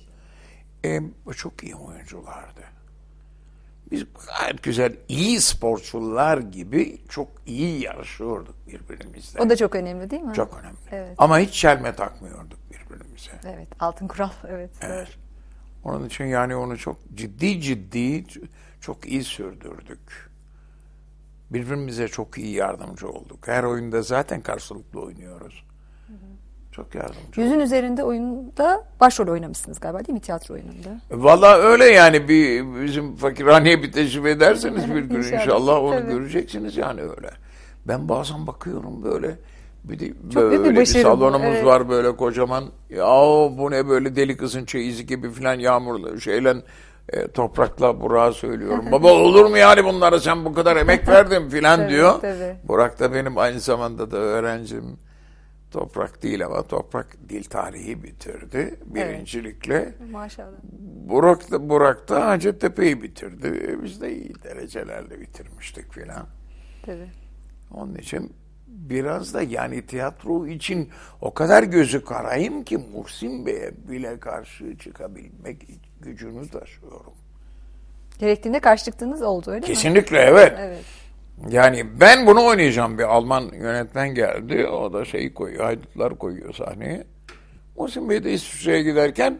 Çok iyi oyunculardı. Biz gayet güzel, iyi sporcular gibi çok iyi yarışıyorduk birbirimizle. O da çok önemli değil mi? Çok önemli. Evet. Ama hiç çelme takmıyorduk birbirimize. Evet, altın kural. Evet. Onun için yani onu çok ciddi çok iyi sürdürdük. Birbirimize çok iyi yardımcı olduk. Her oyunda zaten karşılıklı oynuyoruz. Çok yardımcı Yüzün üzerinde oyunda başrol oynamışsınız galiba değil mi tiyatro oyununda? Vallahi öyle yani bizim fakirhaneye bir teşrif ederseniz bir gün inşallah onu tabii. göreceksiniz yani öyle. Ben bazen bakıyorum böyle bir de Çok büyük bir böyle bir başarı bu, salonumuz evet. var böyle kocaman. Ya bu ne böyle deli kızın çeyizi gibi filan yağmurla şeyle toprakla Burak'a söylüyorum. Baba olur mu yani bunlara sen bu kadar emek verdin filan Tabii, diyor. tabii. Burak da benim aynı zamanda da öğrencim. Toprak değil ama Toprak dil tarihi bitirdi birincilikle. Maşallah. Burak da Hacettepe'yi bitirdi. Biz de iyi derecelerle bitirmiştik filan. Tabii. Onun için biraz da yani tiyatro için o kadar gözü karayım ki Muhsin Bey'e bile karşı çıkabilmek gücünü taşıyorum. Gerektiğinde karşı çıktığınız oldu öyle mi? Kesinlikle evet. Evet. Yani ben bunu oynayacağım, bir Alman yönetmen geldi. O da şeyi koyuyor, haydutlar koyuyor sahneye. Muhsin Bey de İsviçre'ye giderken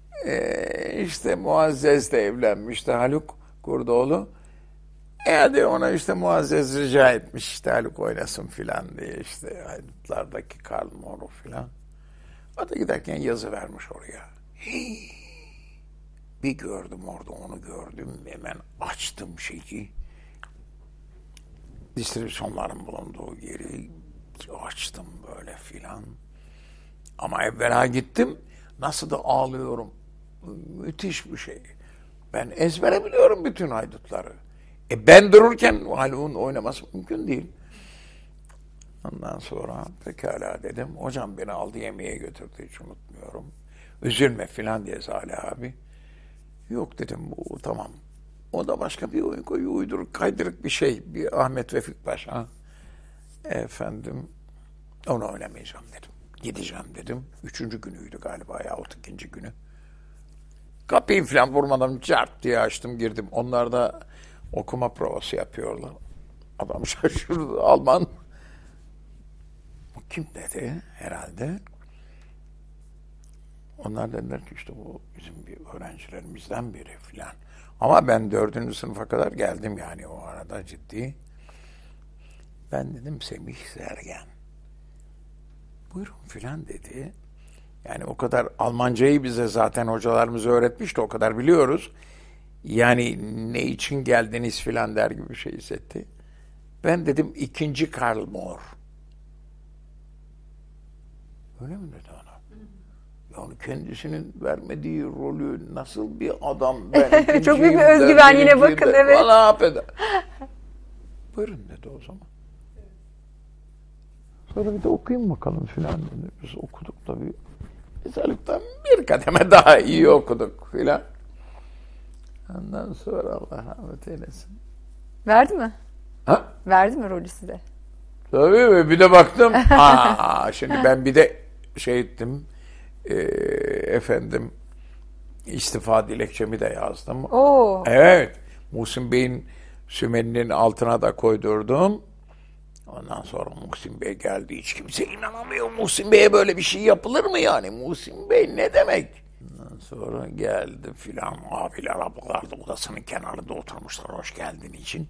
işte Muazzez'le evlenmişti Haluk Kurdoğlu. Hadi ona işte Muazzez rica etmiş işte Haluk oynasın filan diye işte haydutlardaki Karl Moru filan. O da giderken yazı vermiş oraya. Bir gördüm orada onu gördüm. Hemen açtım şeyi. Distribüsyonların bulunduğu yeri açtım böyle filan. Ama evvela gittim. Nasıl da ağlıyorum. Müthiş bir şey. Ben ezbere biliyorum bütün haydutları. Ben dururken Haluk'un oynaması mümkün değil. Ondan sonra pekala dedim. Hocam beni aldı yemeğe götürdü hiç unutmuyorum. Üzülme filan diye Salih abi. Yok dedim bu tamam. O da başka bir oyun koyuyor, uyduruk, kaydırık bir şey. Bir Ahmet Vefik Paşa. Efendim, onu oynamayacağım dedim. Gideceğim dedim. 3. günüydü galiba yahut 2. günü. Kapıyı falan vurmadan cart diye açtım girdim. Onlar da okuma provası yapıyorlar. Adam şaşırdı, Alman. Bu kim dedi herhalde. Onlar dediler ki işte bu bizim bir öğrencilerimizden biri filan. Ama ben 4. sınıfa kadar geldim yani o arada ciddi. Ben dedim Semih Sergen. Buyurun filan dedi. Yani o kadar Almancayı bize zaten hocalarımız öğretmişti, o kadar biliyoruz. Yani ne için geldiniz filan der gibi bir şey hissetti. Ben dedim 2. Karl Moor. Öyle mi dedi ona? Yani kendisinin vermediği rolü nasıl bir adam ben çok büyük bir özgüven yine bakın evet. Bana affeder. Buyurun dedi o zaman. Sonra bir de okuyayım bakalım filan dedi. Biz okuduk tabii. Mesela bir kademe daha iyi okuduk filan. Ondan sonra Allah rahmet eylesin. Verdi mi? Ha? Verdi mi rolü size? Tabii bir de baktım. Şimdi ben bir de şey ettim. Efendim istifa dilekçemi de yazdım. Oo. Evet. Muhsin Bey'in sümeninin altına da koydurdum. Ondan sonra Muhsin Bey geldi. Hiç kimse inanamıyor. Muhsin Bey'e böyle bir şey yapılır mı yani? Muhsin Bey ne demek? Ondan sonra geldi filan. Abiler ablalar da odasının kenarında oturmuşlar hoş geldiğin için.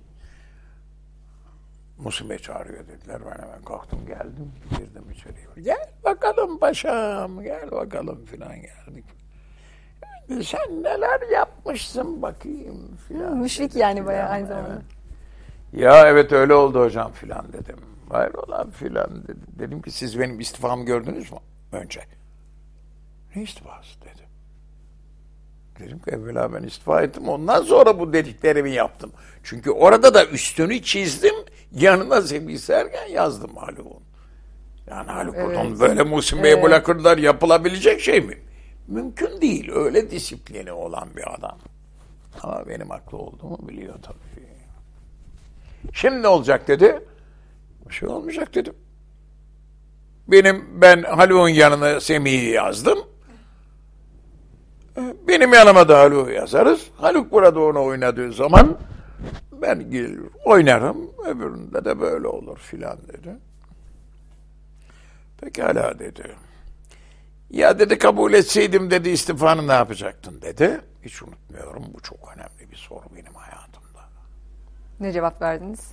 Muhsin Bey çağırıyor dediler. Ben hemen kalktım geldim. Girdim içeriye. Gel bakalım paşam. Gel bakalım filan geldik. Sen neler yapmışsın bakayım filan. Müşfik yani bayağı aynı zamanda. Evet. Ya evet öyle oldu hocam filan dedim. Hayrola filan dedim. Dedim ki siz benim istifamı gördünüz mü önce? Ne istifası dedim. Dedim ki evvela ben istifa ettim. Ondan sonra bu dediklerimi yaptım. Çünkü orada da üstünü çizdim. Yanına Semih Sergen yazdım Haluk'un. Yani Haluk evet. Böyle Muhsin Bey'e bırakırlar yapılabilecek şey mi? Mümkün değil. Öyle disiplini olan bir adam. Ama benim haklı olduğumu biliyor tabii. Şimdi ne olacak dedi. Bir şey olmayacak dedim. Ben Haluk'un yanına Semih'i yazdım. Benim yanıma da Haluk'u yazarız. Haluk burada onu oynadığı zaman ben gelir oynarım. Öbüründe de böyle olur filan dedi. Pekala dedi. Ya dedi kabul etseydim dedi istifanı ne yapacaktın dedi. Hiç unutmuyorum. Bu çok önemli bir soru benim hayatımda. Ne cevap verdiniz?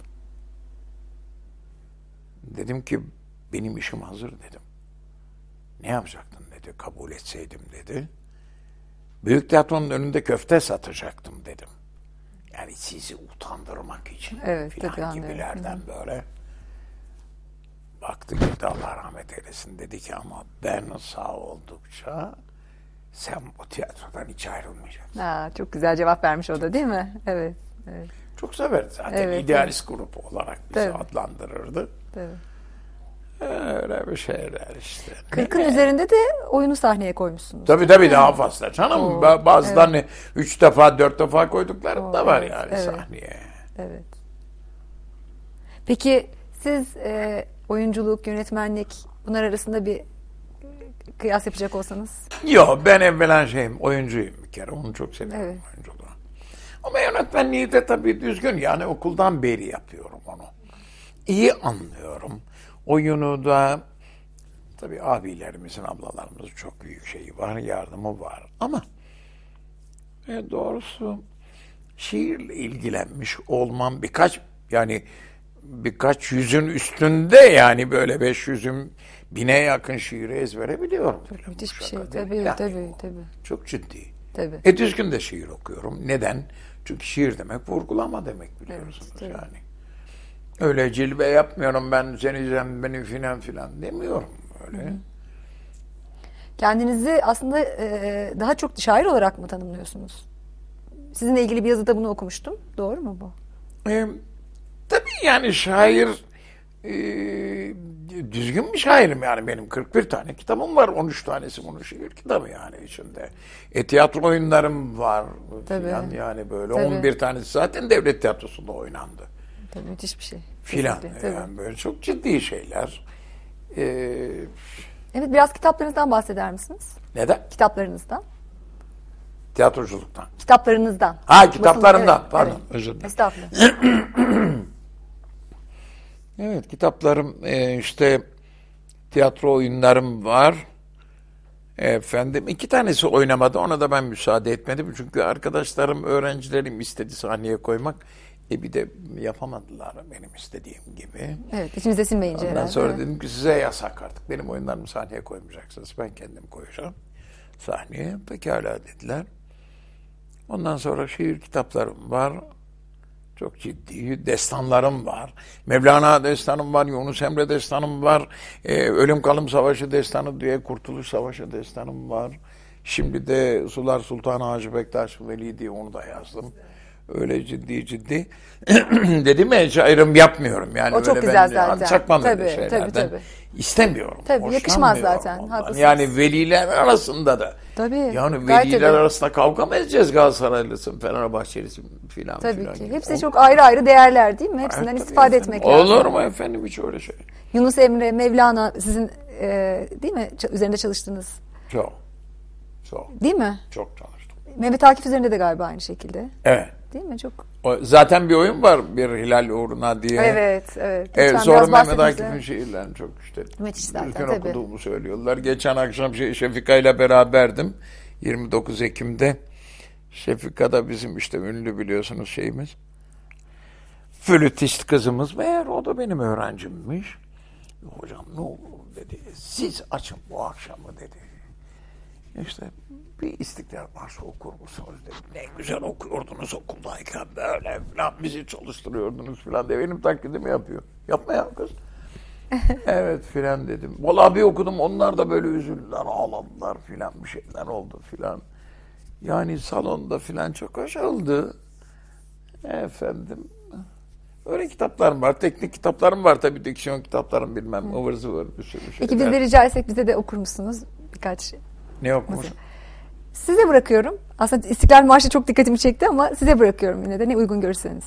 Dedim ki benim işim hazır dedim. Ne yapacaktın dedi kabul etseydim dedi. Büyük tiyatronun önünde köfte satacaktım dedim. Yani sizi utandırmak için evet, filan gibilerden böyle. Baktı girdi Allah rahmet eylesin dedi ki ama ben sağ oldukça sen bu tiyatrodan hiç ayrılmayacaksın. Çok güzel cevap vermiş o da değil mi? Evet. Evet. Çok severdi zaten. Evet, idealist grup olarak bizi adlandırırdı. Tabii. Öyle bir şeyler işte. 40'ın üzerinde de oyunu sahneye koymuşsunuz. Tabii daha fazla canım. Bazılarını 3 defa 4 defa koyduklarım da var yani sahneye. Evet. Peki siz oyunculuk, yönetmenlik bunlar arasında bir kıyas yapacak olsanız? Yok ben evvela oyuncuyum bir kere. Onu çok seviyorum oyunculuğu. Ama yönetmenliği de tabii düzgün. Yani okuldan beri yapıyorum onu. İyi anlıyorum. Oyunu da tabii abilerimizin, ablalarımızın çok büyük şeyi var, yardımı var. Ama doğrusu şiirle ilgilenmiş olmam birkaç yüzün üstünde yani böyle 500'ün 1000'e yakın şiiri ezbere biliyorum. Müthiş bir şey. Tabii. Çok ciddi. Tabii. Düzgün de şiir okuyorum. Neden? Çünkü şiir demek vurgulama demek biliyorsunuz yani. Öyle cilve yapmıyorum ben seni beni filan demiyorum öyle. Hı-hı. Kendinizi aslında daha çok şair olarak mı tanımlıyorsunuz? Sizinle ilgili bir yazıda bunu okumuştum. Doğru mu bu? Tabii yani şair düzgün bir şairim yani benim 41 tane kitabım var. 13 tanesi bunun şiir kitabı yani içinde. Tiyatro oyunlarım var filan yani böyle. Tabii. 11 tanesi zaten devlet tiyatrosunda oynandı. Tabii müthiş bir şey. Filan yani böyle çok ciddi şeyler. Evet biraz kitaplarınızdan bahseder misiniz? Neden? Kitaplarınızdan. Tiyatroculuktan. Kitaplarınızdan. Kitaplarımdan. Pardon özür dilerim. Estağfurullah. Evet kitaplarım işte tiyatro oyunlarım var. Efendim 2 tanesi oynamadı. Ona da ben müsaade etmedim. Çünkü arkadaşlarım, öğrencilerim istedi sahneye koymak. Bir de yapamadılar benim istediğim gibi. Evet, içinize sinmeyince Ondan sonra dedim ki size yasak artık. Benim oyunlarımı sahneye koymayacaksınız. Ben kendim koyacağım sahneye. Pekala dediler. Ondan sonra şiir kitaplarım var. Çok ciddi destanlarım var. Mevlana destanım var, Yunus Emre destanım var. Ölüm Kalım Savaşı destanı diye Kurtuluş Savaşı destanım var. Şimdi de Sular Sultanı Hacı Bektaş Veli diye onu da yazdım. Öyle ciddi. Dedim ya hiç ayrım yapmıyorum. Yani o çok güzel zaten. Çakmam tabii, öyle şeylerden. Tabii. İstemiyorum. Tabii yakışmaz zaten. Haklısınız. Yani veliler arasında da. Tabii. Yani veliler arasında kavga mı edeceğiz, Galatasaraylısın, Fenerbahçelisin filan. Tabii ki. Gibi. Hepsi çok ayrı ayrı değerler değil mi? Hepsinden istifade etmek lazım. Olur mu efendim hiç öyle şey? Yunus Emre, Mevlana sizin değil mi? Üzerinde çalıştığınız. Çok. Değil mi? Çok çalıştım. Mehmet Akif üzerinde de galiba aynı şekilde. Evet. Değil mi? Çok. Zaten bir oyun var bir Hilal uğruna diye. Evet. Sonra Mehmet Akif'in şiirlerini çok işte. Müthiş zaten Ülken tabii. okuduğumu söylüyorlar. Geçen akşam Şefika ile beraberdim. 29 Ekim'de. Şefika da bizim işte ünlü biliyorsunuz şeyimiz. Flütist kızımız. Meğer o da benim öğrencimmiş. Hocam ne olur dedi. Siz açın bu akşamı dedi. İşte bir İstiklal Marşı okur musunuz dedi. Ne güzel okuyordunuz okuldayken böyle falan bizi çalıştırıyordunuz falan diye benim taklidimi yapıyor. Yapma ya kız. Evet filan dedim. Vallahi bir okudum onlar da böyle üzüldüler ağladılar filan bir şeyler oldu filan. Yani salonda filan çok hoş oldu. Efendim. Öyle kitaplarım var. Teknik kitaplarım var tabii. Diksiyon kitaplarım bilmem. Ivır zıvır bir sürü şeyler. Peki biz de rica etsek bize de okur musunuz? Birkaç şey. Ne okumuş? Size bırakıyorum. Aslında İstiklal Marşı çok dikkatimi çekti ama size bırakıyorum yine de ne uygun görürseniz.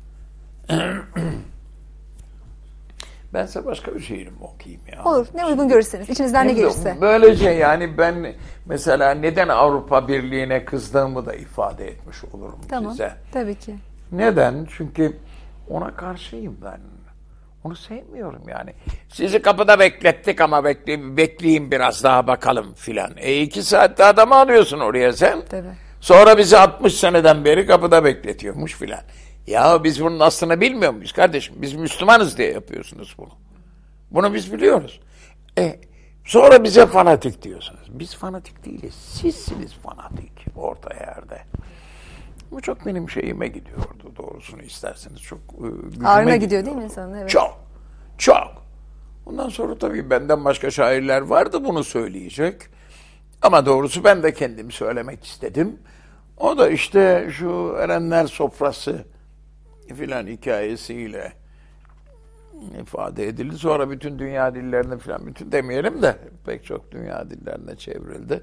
Ben size başka bir şiir mi okuyayım ya? Olur. Ne uygun görürseniz. İçinizden ne gelirse. Böylece yani ben mesela neden Avrupa Birliği'ne kızdığımı da ifade etmiş olurum size. Tabii ki. Neden? Çünkü ona karşıyım ben. Onu sevmiyorum yani. Sizi kapıda beklettik ama bekleyin biraz daha bakalım filan. 2 saatte adamı alıyorsun oraya sen. Tabii. Sonra bizi 60 seneden beri kapıda bekletiyormuş filan. Ya biz bunun aslını bilmiyor muyuz kardeşim? Biz Müslümanız diye yapıyorsunuz bunu. Bunu biz biliyoruz. Sonra bize fanatik diyorsunuz. Biz fanatik değiliz. Sizsiniz fanatik orta yerde. Bu çok benim şeyime gidiyordu doğrusunu isterseniz. Çok ağrına gidiyor değil mi insanın? Evet. Çok. Ondan sonra tabii benden başka şairler vardı bunu söyleyecek. Ama doğrusu ben de kendim söylemek istedim. O da işte şu Erenler Sofrası filan hikayesiyle ifade edildi. Sonra bütün dünya dillerine filan, bütün demeyelim de pek çok dünya dillerine çevrildi.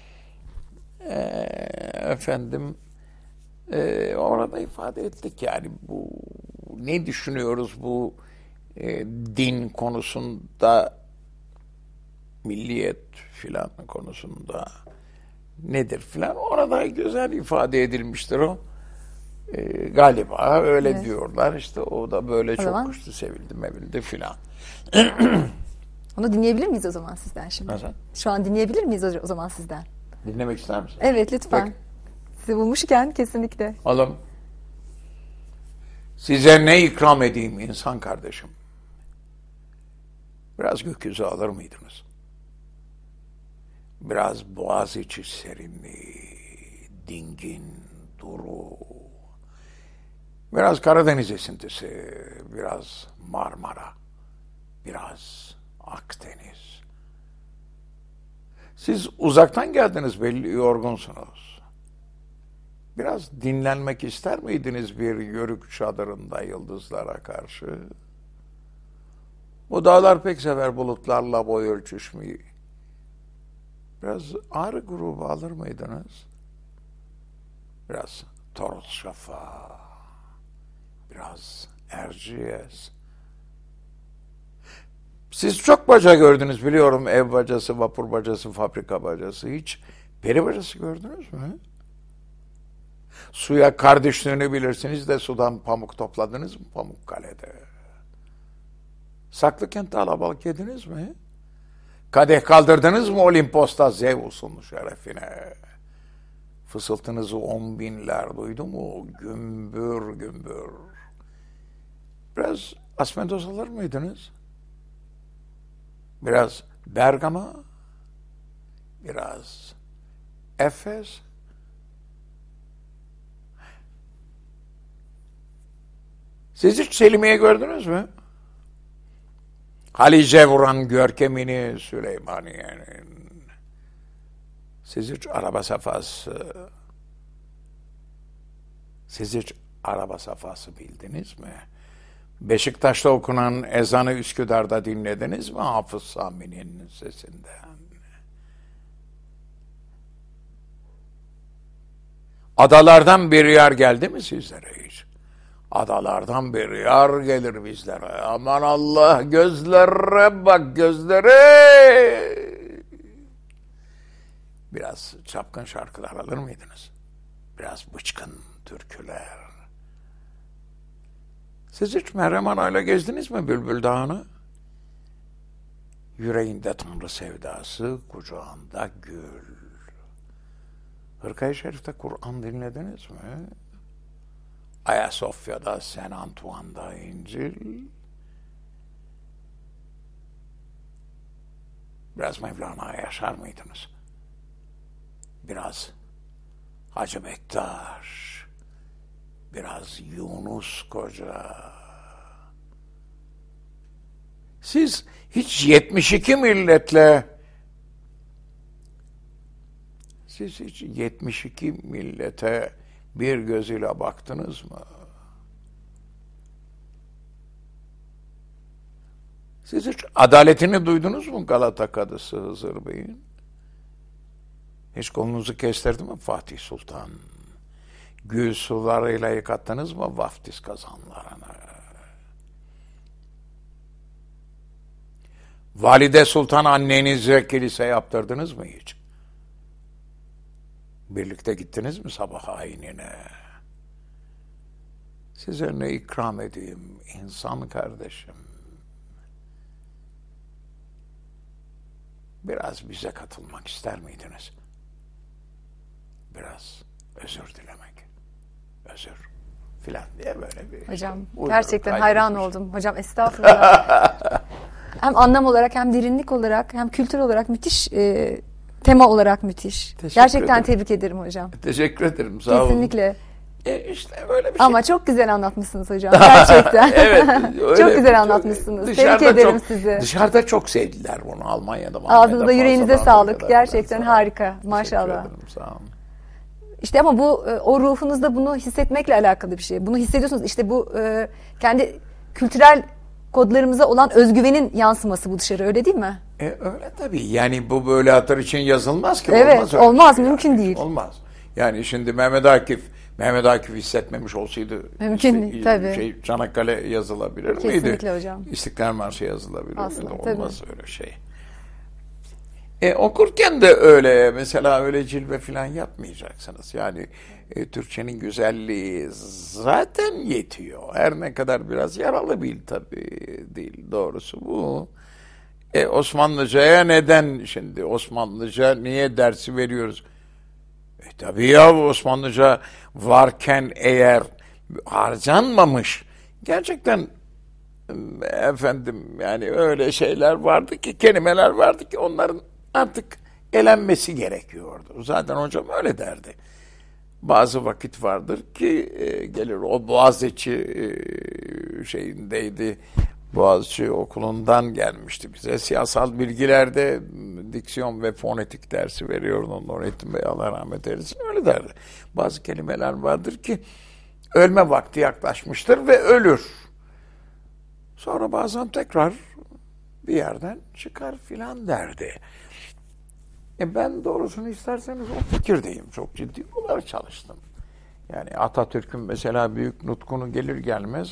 Orada ifade ettik yani bu ne düşünüyoruz bu din konusunda, milliyet filan konusunda nedir filan orada güzel ifade edilmiştir o. Galiba öyle diyorlar işte o da böyle çok kuştu sevildi filan. Onu dinleyebilir miyiz o zaman sizden şimdi? Nasıl? Şu an dinleyebilir miyiz o zaman sizden? Dinlemek ister misin? Evet lütfen. Peki. Sizi bulmuşken kesinlikle. Oğlum, size ne ikram edeyim insan kardeşim? Biraz gökyüzü alır mıydınız? Biraz Boğaziçi serinliği, dingin, duru. Biraz Karadeniz esintisi, biraz Marmara, biraz Akdeniz. Siz uzaktan geldiniz belli yorgunsunuz. Biraz dinlenmek ister miydiniz bir yörük çadırında yıldızlara karşı? Bu dağlar pek sever bulutlarla boy ölçüşmeyi. Biraz Ağrı grubu alır mıydınız? Biraz Toros Şafağı, biraz Erciyes. Siz çok baca gördünüz biliyorum. Ev bacası, vapur bacası, fabrika bacası. Hiç peri bacası gördünüz mü? Suya kar düştüğünü bilirsiniz de sudan pamuk topladınız mı Pamukkale'de? Saklıkent'te alabalık yediniz mi? Kadeh kaldırdınız mı Olimpos'ta Zeus'un şerefine? Fısıltınızı 10 binler duydu mu? Gümbür gümbür. Biraz Aspendos alır mıydınız? Biraz Bergama, biraz Efes. Siz hiç Selimiye gördünüz mü? Halice vuran görkemini Süleymaniye'nin. Siz hiç araba safhası bildiniz mi? Beşiktaş'ta okunan ezanı Üsküdar'da dinlediniz mi Hafız Sami'nin sesinden? Adalardan bir yar geldi mi sizlere hiç? Adalardan bir yar gelir bizlere. Aman Allah, gözlere bak, gözlere. Biraz çapkın şarkılar alır mıydınız? Biraz bıçkın türküler. Siz hiç Meryem Ana'yla gezdiniz mi Bülbül Dağı'nı? Yüreğinde Tanrı sevdası, kucağında gül. Hırka-i Şerif'te Kur'an dinlediniz mi? Ayasofya'da, Saint Antoine'da İncil. Biraz Mevlana'ya yaşar mıydınız? Biraz Hacı Bektaş, biraz Yunus Koca. Siz hiç 72 millete bir gözüyle baktınız mı? Siz hiç adaletini duydunuz mu Galata Kadısı Hızır Bey'in? Hiç kolunuzu kestirdi mi Fatih Sultan? Gül sularıyla yıkattınız mı vaftiz kazanlarını? Valide Sultan annenize kilise yaptırdınız mı hiç? Birlikte gittiniz mi sabah ayinine? Size ne ikram edeyim insan kardeşim? Biraz bize katılmak ister miydiniz? Biraz özür dilemek, özür filan diye böyle bir... Hocam gerçekten hayran oldum. Hocam estağfurullah. Hem anlam olarak hem derinlik olarak hem kültür olarak müthiş, tema olarak müthiş. Gerçekten tebrik ederim hocam. Teşekkür ederim, sağ olun. Kesinlikle. İşte böyle bir şey. Ama çok güzel anlatmışsınız hocam. Gerçekten. Evet. Çok güzel anlatmışsınız. Tebrik ederim sizi. Dışarıda çok sevdiler bunu Almanya'da. Ağzınıza yüreğinize sağlık. Gerçekten harika. Maşallah. Teşekkür ederim, sağ olun. İşte ama bu o ruhunuzda bunu hissetmekle alakalı bir şey. Bunu hissediyorsunuz. İşte bu kendi kültürel kodlarımıza olan özgüvenin yansıması bu dışarı, öyle değil mi? Öyle tabii. Yani bu böyle hatır için yazılmaz ki. Evet, olmaz mümkün yani. değil. Olmaz. Yani şimdi Mehmet Akif hissetmemiş olsaydı mümkün değil tabii. Çanakkale yazılabilir miydi? Kesinlikle hocam. İstiklal Marşı yazılabilir aslında, miydi? tabii. Olmaz öyle şey. Okurken de öyle mesela öyle cilve falan yapmayacaksınız. Yani Türkçenin güzelliği zaten yetiyor. Her ne kadar biraz yaralı tabii değil, doğrusu bu. Osmanlıcaya neden şimdi Osmanlıca niye dersi veriyoruz? Tabii ya, Osmanlıca varken eğer harcanmamış gerçekten efendim yani öyle şeyler vardı ki, kelimeler vardı ki onların artık elenmesi gerekiyordu. Zaten hocam öyle derdi. Bazı vakit vardır ki gelir o Boğaziçi şeyindeydi. Boğaziçi okulundan gelmişti bize. Siyasal bilgilerde diksiyon ve fonetik dersi veriyordu Nurettin Bey, Allah rahmet eylesin, öyle derdi. Bazı kelimeler vardır ki ölme vakti yaklaşmıştır ve ölür. Sonra bazen tekrar bir yerden çıkar filan derdi. Ben doğrusunu isterseniz o fikirdeyim. Çok ciddi olarak çalıştım. Yani Atatürk'ün mesela büyük nutkunu gelir gelmez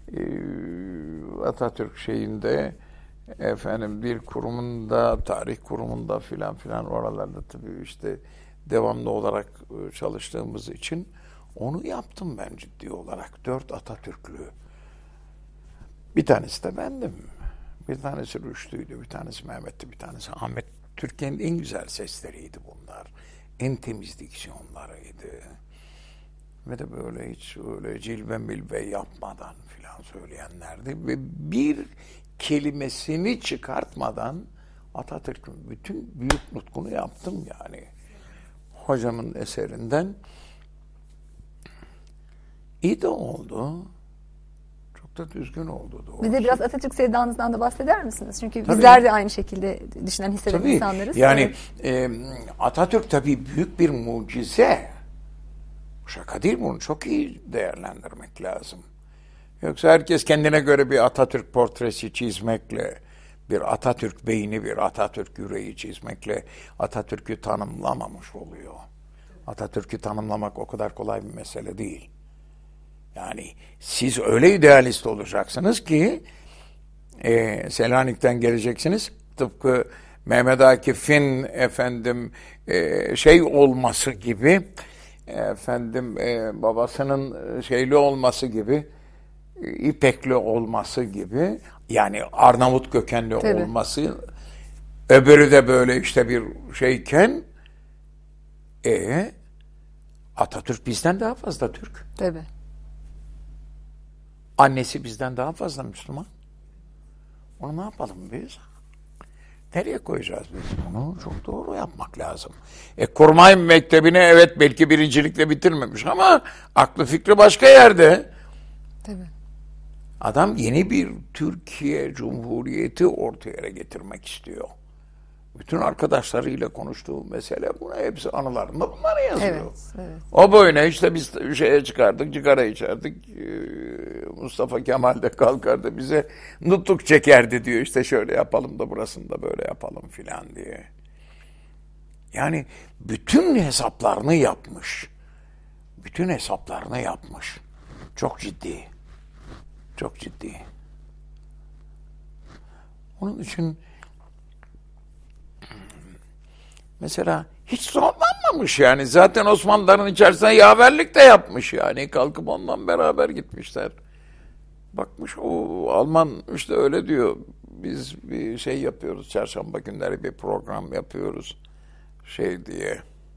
Atatürk şeyinde efendim bir kurumunda, tarih kurumunda filan oralarda tabii işte devamlı olarak çalıştığımız için onu yaptım ben ciddi olarak. 4 Atatürklü. Bir tanesi de bendim. Bir tanesi Rüştü'ydü, bir tanesi Mehmet'ti, bir tanesi Ahmet. Türkiye'nin en güzel sesleriydi bunlar. En temiz diksiyonlarıydı. Ve de böyle hiç öyle cilve milve yapmadan filan söyleyenlerdi. Ve bir kelimesini çıkartmadan Atatürk'ün bütün büyük nutkunu yaptım yani. Hocamın eserinden. İyi de oldu. Çok da düzgün oldu doğrusu. Bize biraz Atatürk sevdanızdan da bahseder misiniz? Çünkü Tabii. bizler de aynı şekilde düşünen, hisseden Tabii. insanlarız. Yani Atatürk tabii büyük bir mucize. Şaka değil, bunu çok iyi değerlendirmek lazım. Yoksa herkes kendine göre bir Atatürk portresi çizmekle, bir Atatürk beyni, bir Atatürk yüreği çizmekle Atatürk'ü tanımlamamış oluyor. Atatürk'ü tanımlamak o kadar kolay bir mesele değil. Yani siz öyle idealist olacaksınız ki Selanik'ten geleceksiniz. Tıpkı Mehmet Akif'in şey olması gibi, babasının şeyli olması gibi, İpekli olması gibi, yani Arnavut kökenli Tabii. olması, öbürü de böyle işte bir şeyken Atatürk bizden daha fazla Türk. Tabii. Annesi bizden daha fazla Müslüman. Onu ne yapalım biz? Nereye koyacağız biz bunu? Çok doğru yapmak lazım. Kurmay Mektebi'ni evet belki birincilikle bitirmemiş ama aklı fikri başka yerde. Tabii. Adam yeni bir Türkiye Cumhuriyeti ortaya getirmek istiyor. Bütün arkadaşlarıyla konuştuğu mesele buna, hepsi anılarında bunları yazıyor. Evet. O boyuna işte biz şeye çıkardık, cigara içerdik. Mustafa Kemal de kalkardı bize nutuk çekerdi diyor, işte şöyle yapalım da burasını da böyle yapalım filan diye. Yani bütün hesaplarını yapmış. Bütün hesaplarını yapmış. Çok ciddi. Çok ciddi. Onun için mesela hiç zorlanmamış yani. Zaten Osmanlıların içerisinde yaverlik de yapmış yani. Kalkıp ondan beraber gitmişler. Bakmış o Alman işte öyle diyor. Biz bir şey yapıyoruz. Çarşamba günleri bir program yapıyoruz. Şey diye.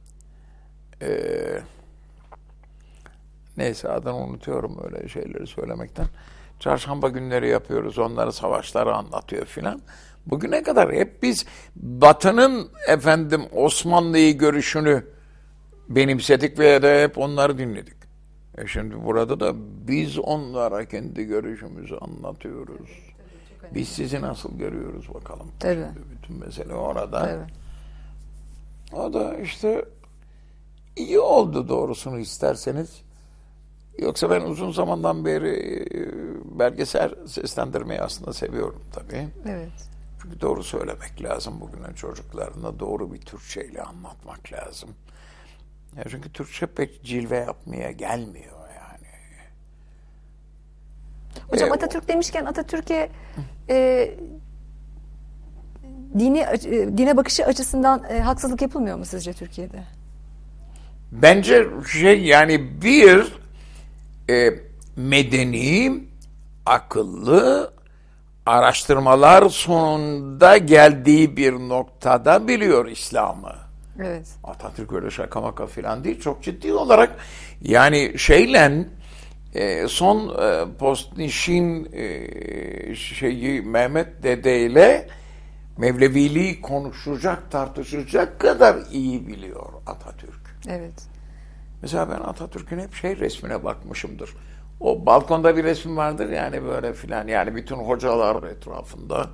Neyse adını unutuyorum öyle şeyleri söylemekten. Çarşamba günleri yapıyoruz. Onları, savaşları anlatıyor filan. Bugüne kadar hep biz Batı'nın Osmanlı'yı görüşünü benimsedik ve de hep onları dinledik. Şimdi burada da biz onlara kendi görüşümüzü anlatıyoruz. Biz sizi nasıl görüyoruz bakalım. Tabii. Şimdi bütün mesele orada. Tabii. O da işte iyi oldu doğrusunu isterseniz. Yoksa ben uzun zamandan beri belgesel seslendirmeyi aslında seviyorum tabii. Evet. Çünkü doğru söylemek lazım. Bugünün çocuklarına doğru bir Türkçeyle anlatmak lazım. Ya çünkü Türkçe pek cilve yapmaya gelmiyor yani. Hocam Atatürk demişken Atatürk'e dine bakışı açısından haksızlık yapılmıyor mu sizce Türkiye'de? Bence yani bir medeni, akıllı araştırmalar sonunda geldiği bir noktada biliyor İslam'ı. Evet. Atatürk öyle şaka maka filan değil. Çok ciddi olarak yani son Postnişin Mehmet Dede ile Mevleviliği konuşacak, tartışacak kadar iyi biliyor Atatürk. Evet. Mesela ben Atatürk'ün hep resmine bakmışımdır. O balkonda bir resim vardır yani böyle filan, yani bütün hocalar etrafında.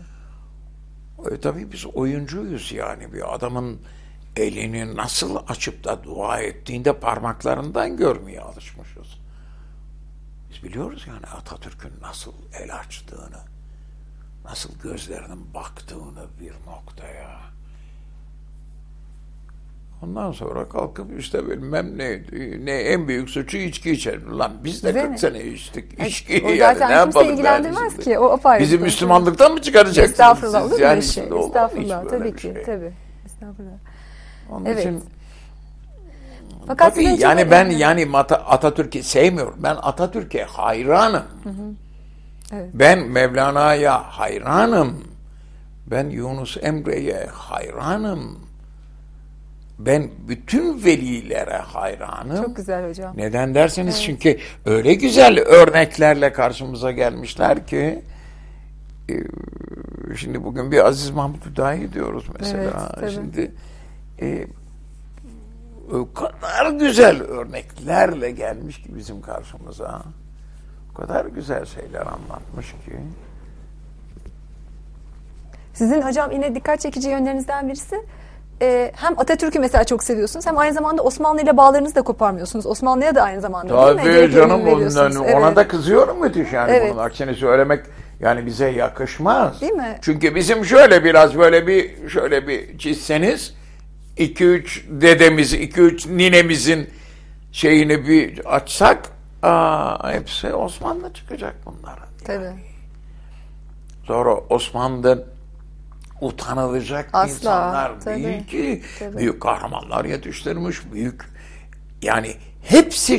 Tabii biz oyuncuyuz yani, bir adamın elini nasıl açıp da dua ettiğinde parmaklarından görmeye alışmışız. Biz biliyoruz yani Atatürk'ün nasıl el açtığını, nasıl gözlerinin baktığını bir noktaya. Ondan sonra kalkıp işte bilmem ne en büyük suçu içki içer. Lan biz de 40 sene içtik. İçki o yani zaten ne yapalım ilgilendirmez yani ki. O apayrı. Bizi Müslümanlıktan mı çıkaracaksınız? Estağfurullah, olur mu yani öyle şey? Estağfurullah, tabii ki. Tabii. Estağfurullah. Onun Evet. için fakat tabii yani ben Atatürk'ü sevmiyorum. Ben Atatürk'e hayranım. Evet. Ben Mevlana'ya hayranım. Ben Yunus Emre'ye hayranım. Ben bütün velilere hayranım. Çok güzel hocam. Neden derseniz çünkü öyle güzel örneklerle karşımıza gelmişler ki şimdi bugün bir Aziz Mahmut Hüdayi diyoruz mesela. Evet, şimdi o kadar güzel örneklerle gelmiş ki bizim karşımıza. O kadar güzel şeyler anlatmış ki. Sizin hocam yine dikkat çekici yönlerinizden birisi hem Atatürk'ü mesela çok seviyorsunuz hem aynı zamanda Osmanlı ile bağlarınızı da koparmıyorsunuz. Osmanlı'ya da aynı zamanda değil mi? Tabii canım ona Evet. da kızıyorum müthiş yani Evet. bunun aksini söylemek yani bize yakışmaz. Değil mi? Çünkü bizim şöyle biraz böyle bir çizseniz 2-3 dedemiz, 2-3 ninemizin şeyini bir açsak hepsi Osmanlı çıkacak bunların. Tabii. Sonra Osmanlı utanılacak Asla, insanlar tabii, değil ki. tabii. Büyük kahramanlar yetiştirmiş. Yani hepsi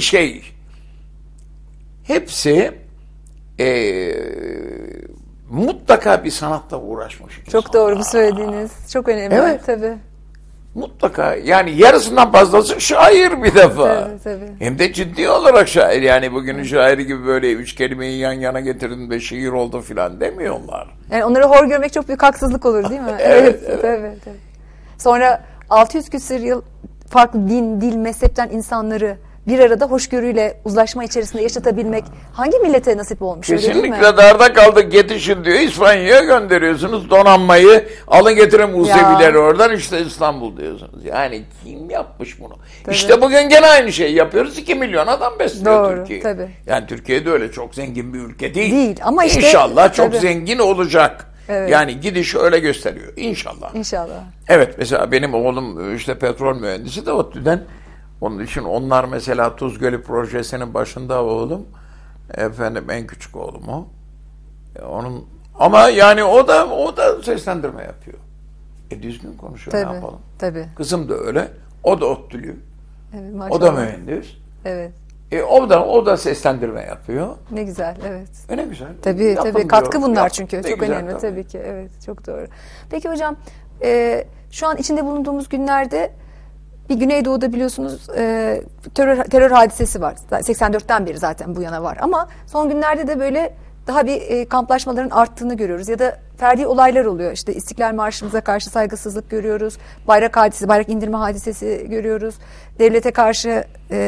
mutlaka bir sanatla uğraşmış insanlar. Çok doğru bu söylediğiniz. Çok önemli. Evet. Tabii. Mutlaka yani yarısından fazlası şair bir defa. Tabii. Hem de ciddi olarak şair. Yani bugünün şairi gibi böyle 3 kelimeyi yan yana getirdin ve şiir oldu filan demiyorlar. Yani onları hor görmek çok büyük haksızlık olur değil mi? Evet. Tabii. Sonra 600 küsur yıl farklı din, dil, mezhepten insanları bir arada hoşgörüyle uzlaşma içerisinde yaşatabilmek hangi millete nasip olmuş? Öyle değil mi? Kesinlikle darda kaldık yetişin diyor. İspanya'ya gönderiyorsunuz donanmayı. Alın getirin Musevileri oradan işte İstanbul diyorsunuz. Yani kim yapmış bunu? Tabii. İşte bugün gene aynı şeyi yapıyoruz. 2 milyon adam besliyor Doğru, Türkiye. tabii. Yani Türkiye'de öyle çok zengin bir ülke değil. Değil ama işte İnşallah çok tabii. zengin olacak. Evet. Yani gidişi öyle gösteriyor. İnşallah. İnşallah. Evet mesela benim oğlum işte petrol mühendisi de ODTÜ'den. Onun için onlar mesela Tuz Gölü projesinin başında oğlum. Efendim en küçük oğlum o. Onun ama yani o da seslendirme yapıyor. Düzgün konuşuyor Tabii. ne yapalım. Tabii. Kızım da öyle. O da ODTÜ'lü. Evet, O da maşallah. mühendis. Evet. O da seslendirme yapıyor. Ne güzel. Evet. Ne güzel. Tabii Yapın katkı diyoruz. bunlar Yapın. çünkü. Ne Çok güzel, önemli tabii ki. Evet, çok doğru. Peki hocam, şu an içinde bulunduğumuz günlerde bir Güneydoğu'da biliyorsunuz terör hadisesi var. 84'ten beri zaten bu yana var. Ama son günlerde de böyle daha bir kamplaşmaların arttığını görüyoruz. Ya da ferdi olaylar oluyor. İşte İstiklal Marşımıza karşı saygısızlık görüyoruz. Bayrak indirme hadisesi görüyoruz. Devlete karşı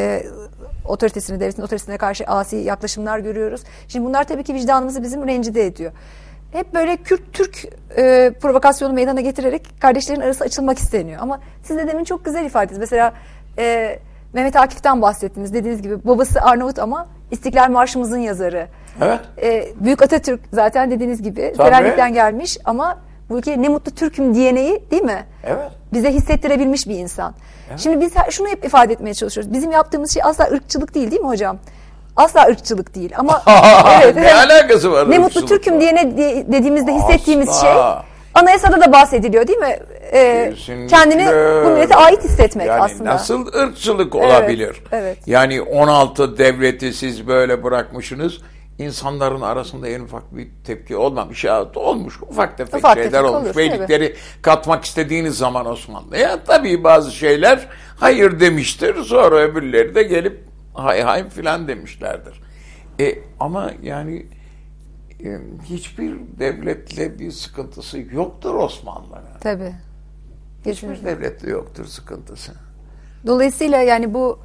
devletin otoritesine karşı asi yaklaşımlar görüyoruz. Şimdi bunlar tabii ki vicdanımızı bizim rencide ediyor. Hep böyle Kürt-Türk provokasyonu meydana getirerek kardeşlerin arası açılmak isteniyor. Ama siz de demin çok güzel ifade ettiniz. Mesela Mehmet Akif'ten bahsettiniz. Dediğiniz gibi babası Arnavut ama İstiklal Marşımızın yazarı. Evet. Büyük Atatürk zaten dediğiniz gibi Tabii. Selanik'ten gelmiş ama bu ülkeye ne mutlu Türk'üm diyeneği değil mi? Evet. Bize hissettirebilmiş bir insan. Evet. Şimdi biz şunu hep ifade etmeye çalışıyoruz. Bizim yaptığımız şey asla ırkçılık değil mi hocam? Asla ırkçılık değil ama Ne alakası var? ne mutlu ırkçılıkla? Türk'üm dediğimizde hissettiğimiz Asla. şey anayasada da bahsediliyor değil mi? Kesinlikle. Kendini bu millete ait hissetmek yani aslında. nasıl ırkçılık olabilir? evet. Yani 16 devleti siz böyle bırakmışsınız. İnsanların arasında en ufak bir tepki olmamış. Ya olmuş ufak tefek şeyler olmuş. olur, Beylikleri katmak istediğiniz zaman Osmanlı'ya tabii bazı şeyler hayır demiştir. Sonra öbürleri de gelip hay hay filan demişlerdir. Ama yani hiçbir devletle bir sıkıntısı yoktur Osmanlı'nın. Tabii. Hiçbir Kesinlikle. devletle yoktur sıkıntısı. Dolayısıyla yani bu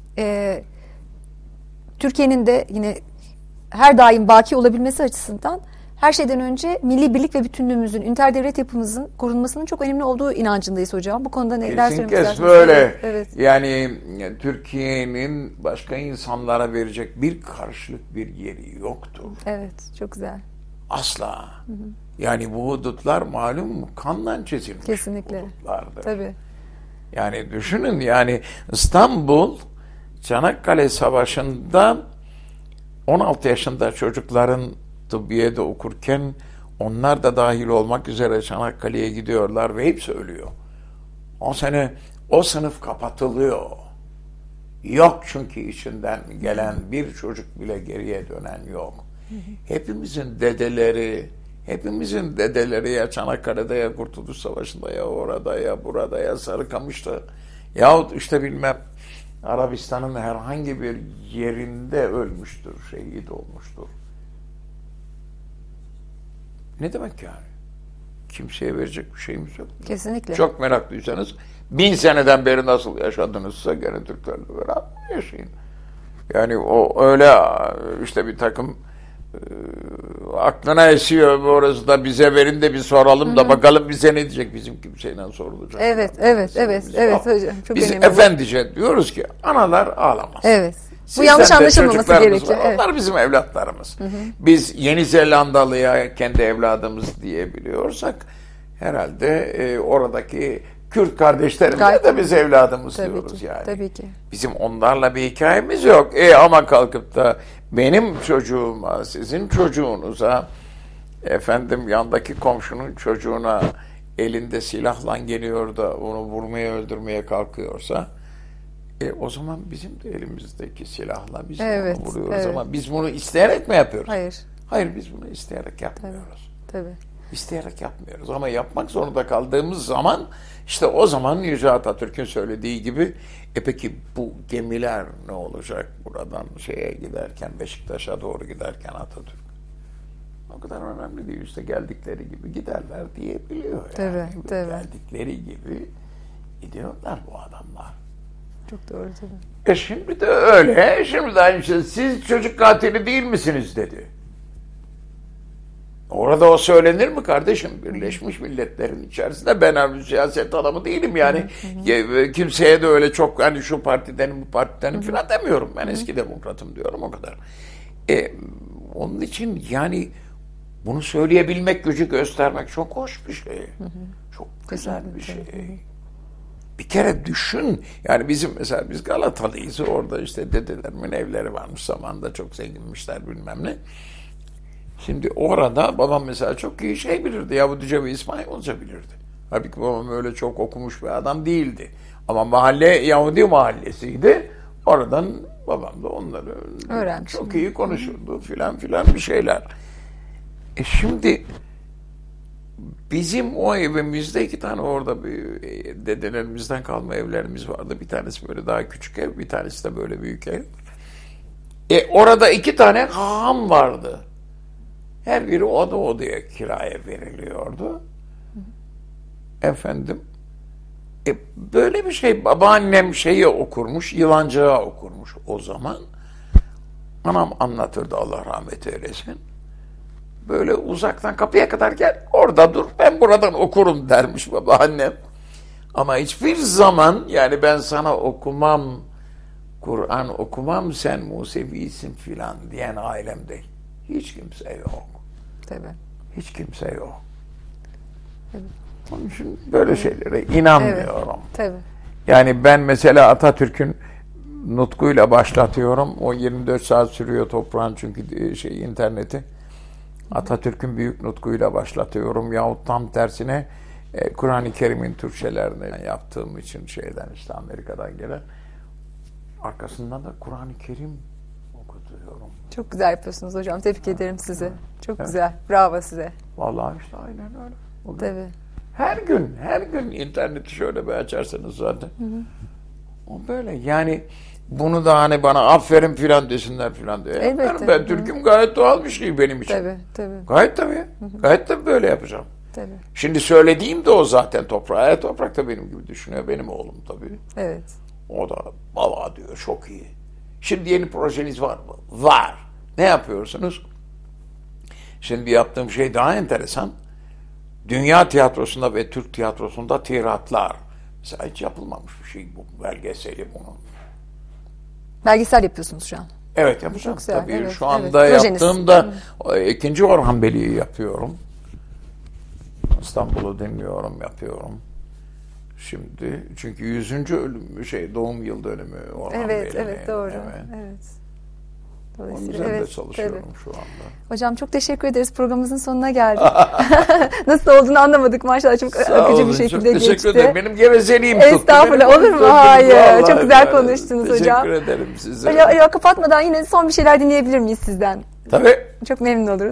Türkiye'nin de yine her daim baki olabilmesi açısından her şeyden önce milli birlik ve bütünlüğümüzün, üniter devlet yapımızın korunmasının çok önemli olduğu inancındayız hocam. Bu konuda neler söylemek Kesinlikle istersiniz? böyle. Evet. Yani Türkiye'nin başka insanlara verecek bir karşılık bir yeri yoktur. Evet, çok güzel. Asla. Yani bu hudutlar malum kanla çizilmiş Kesinlikle. hudutlardır. Tabii. Yani düşünün yani İstanbul Çanakkale Savaşı'nda 16 yaşında çocukların tıbbiyede okurken onlar da dahil olmak üzere Çanakkale'ye gidiyorlar ve hepsi ölüyor. O sene o sınıf kapatılıyor. Yok çünkü içinden gelen bir çocuk bile geriye dönen yok. Hepimizin dedeleri ya Çanakkale'de ya Kurtuluş Savaşı'nda ya orada ya burada ya Sarıkamış'ta yahut işte bilmem Arabistan'ın herhangi bir yerinde ölmüştür, şehit olmuştur. Ne demek yani? Kimseye verecek bir şeyimiz yok. Kesinlikle. Çok meraklıysanız 1000 seneden beri nasıl yaşadınızsa gene Türklerle beraber yaşayın. Yani o öyle işte bir takım aklına esiyor, orası da bize verin de bir soralım da bakalım bize ne diyecek, bizim kimseyle sorulacak. Evet hocam. Çok biz önemli. efendice diyoruz ki analar ağlamaz. Evet. Bu Sizden yanlış de anlaşılmaması çocuklarınız gerekiyor. var, Evet. onlar bizim evlatlarımız. Biz Yeni Zelandalı'ya kendi evladımız diyebiliyorsak herhalde oradaki Kürt kardeşlerimize de biz evladımız diyoruz yani. Tabii ki. Bizim onlarla bir hikayemiz yok. Ama kalkıp da benim çocuğuma, sizin çocuğunuza, efendim yandaki komşunun çocuğuna elinde silahla geliyor da onu vurmaya, öldürmeye kalkıyorsa o zaman bizim de elimizdeki silahla biz onu vuruyoruz ama biz bunu isteyerek mi yapıyoruz? Hayır. Hayır, biz bunu isteyerek yapmıyoruz. Tabii. İsteyerek yapmıyoruz ama yapmak zorunda kaldığımız zaman işte o zaman Yüce Atatürk'ün söylediği gibi peki bu gemiler ne olacak buradan şeye giderken, Beşiktaş'a doğru giderken Atatürk? O kadar önemli değil, işte geldikleri gibi giderler diyebiliyor. Yani. Tabii. Geldikleri gibi gidiyorlar bu adamlar. Çok doğru tabii. Şimdi de öyle. Şimdi de aynı şey. Siz çocuk katili değil misiniz dedi. Orada o söylenir mi kardeşim? Birleşmiş Milletler'in içerisinde ben bir siyaset adamı değilim yani. Kimseye de öyle çok hani şu partidenim bu partidenim falan demiyorum. Ben eski demokratım diyorum, o kadar. Onun için yani bunu söyleyebilmek, gücü göstermek çok hoş bir şey. Çok güzel bir şey. Bir kere düşün. Yani bizim mesela biz Galatalıyız. Orada işte dedelerimin evleri varmış. Zamanında çok zenginmişler bilmem ne. Şimdi orada babam mesela çok iyi şey bilirdi. Yahudice ve İspanyolca bilirdi. Halbuki babam öyle çok okumuş bir adam değildi. Ama mahalle Yahudi mahallesiydi. Oradan babam da onları öğrenmiş. Çok iyi konuşurdu filan bir şeyler. Şimdi bizim o evimizde 2 tane orada bir dedelerimizden kalma evlerimiz vardı. Bir tanesi böyle daha küçük ev, bir tanesi de böyle büyük ev. Orada 2 tane haham vardı. Her biri odaya kiraya veriliyordu. Efendim. Böyle bir şey, babaannem şeyi okurmuş, Yılancığa okurmuş o zaman. Anam anlatırdı, Allah rahmet eylesin. Böyle uzaktan kapıya kadar gel, orada dur, ben buradan okurum dermiş babaannem. Ama hiçbir zaman yani ben sana okumam, Kur'an okumam, sen Musevisin filan diyen ailemde hiç kimse yok. Tabii. Hiç kimse yok. Evet. Onun için böyle şeylere inanmıyorum. Evet. Tabii. Yani ben mesela Atatürk'ün nutkuyla başlatıyorum. O 24 saat sürüyor toprağın çünkü interneti. Atatürk'ün büyük nutkuyla başlatıyorum. Yahut tam tersine Kur'an-ı Kerim'in Türkçelerini yaptığım için işte Amerika'dan gelen. Arkasından da Kur'an-ı Kerim okutuyorum. Çok güzel yapıyorsunuz hocam. Tebrik ederim sizi. Çok güzel. Bravo size. Vallahi işte aynen öyle. Tabii. Her gün interneti şöyle bir açarsanız zaten. O böyle yani bunu da hani bana aferin filan desinler filan diye. Elbette. Ben Türk'üm, gayet doğal bir şey benim için. Tabii. Gayet tabii. Gayet tabii böyle yapacağım. Tabii. Şimdi söylediğim de o zaten toprağa. Toprak da benim gibi düşünüyor. Benim oğlum tabii. Evet. O da baba diyor, çok iyi. Şimdi yeni projeniz var mı? Var. Ne yapıyorsunuz? Şimdi yaptığım şey daha enteresan. Dünya tiyatrosunda ve Türk tiyatrosunda tiratlar. Mesela hiç yapılmamış bir şey bu, belgeseli bunun. Belgesel yapıyorsunuz şu an. Evet, yapacağım güzel, tabii. evet, Şu anda evet. yaptığımda 2. Orhan Veli'yi yapıyorum. İstanbul'u dinliyorum, yapıyorum. Şimdi çünkü 100. doğum yıl dönümü Orhan Veli'nin. Evet, doğru. Evet. Onun üzerinde çalışıyorum şu anda. Hocam çok teşekkür ederiz. Programımızın sonuna geldik. Nasıl olduğunu anlamadık maşallah. Çok akıcı bir şekilde geçti. Teşekkür ederim. Benim gevezeliğim tuttu. Estağfurullah, olur mu? Hayır. Çok güzel konuştunuz hocam. Teşekkür ederim size. Hocam kapatmadan yine son bir şeyler dinleyebilir miyiz sizden? Tabii. Çok memnun oluruz.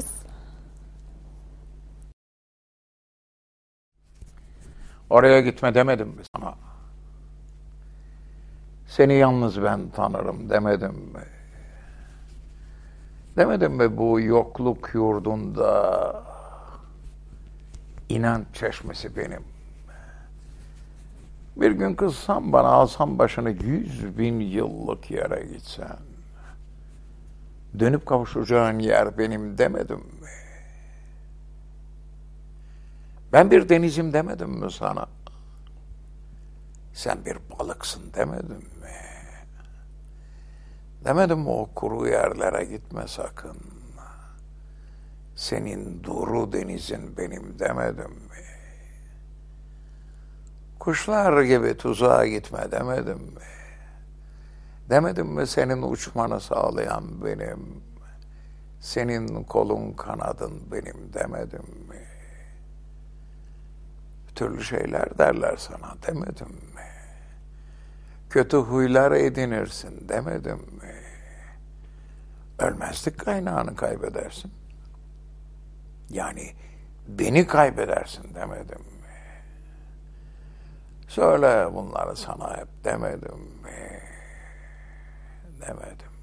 Oraya gitme demedim mi sana? Seni yalnız ben tanırım demedim mi? Demedim mi bu yokluk yurdunda inanç çeşmesi benim? Bir gün kızsam bana, alsam başını 100.000 yıllık yere gitsen. Dönüp kavuşacağın yer benim demedim mi? Ben bir denizim demedim mi sana? Sen bir balıksın demedim mi? Demedim mi o kuru yerlere gitme sakın? Senin duru denizin benim demedim mi? Kuşlar gibi tuzağa gitme demedim mi? Demedim mi senin uçmanı sağlayan benim? Senin kolun kanadın benim demedim mi? Türlü şeyler derler sana demedim mi? Kötü huylar edinirsin demedim mi? Ölmezlik kaynağını kaybedersin. Yani beni kaybedersin demedim mi? Söyle bunları sana hep demedim mi? Demedim.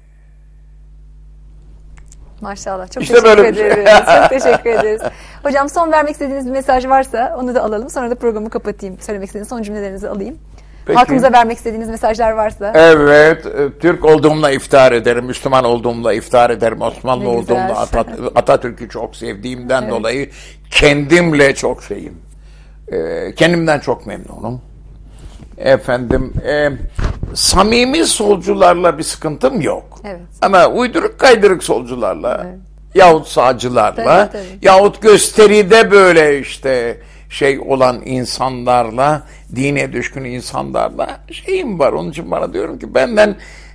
Maşallah. Çok İşte teşekkür böyle bir şey. ederiz. Çok teşekkür ederiz. Hocam son vermek istediğiniz bir mesaj varsa onu da alalım. Sonra da programı kapatayım. Söylemek istediğiniz son cümlelerinizi alayım. Peki. Halkımıza vermek istediğiniz mesajlar varsa. Evet, Türk olduğumla iftihar ederim, Müslüman olduğumla iftihar ederim, Osmanlı Ne güzel. olduğumla Atatürk'ü çok sevdiğimden Evet. dolayı kendimle çok şeyim. Kendimden çok memnunum. Efendim, samimi solcularla bir sıkıntım yok. Evet. Ama uyduruk kaydırık solcularla, Evet. yahut sağcılarla, Tabii. yahut gösteride böyle işte şey olan insanlarla, dine düşkün insanlarla şeyim var. Onun için bana diyorum ki benden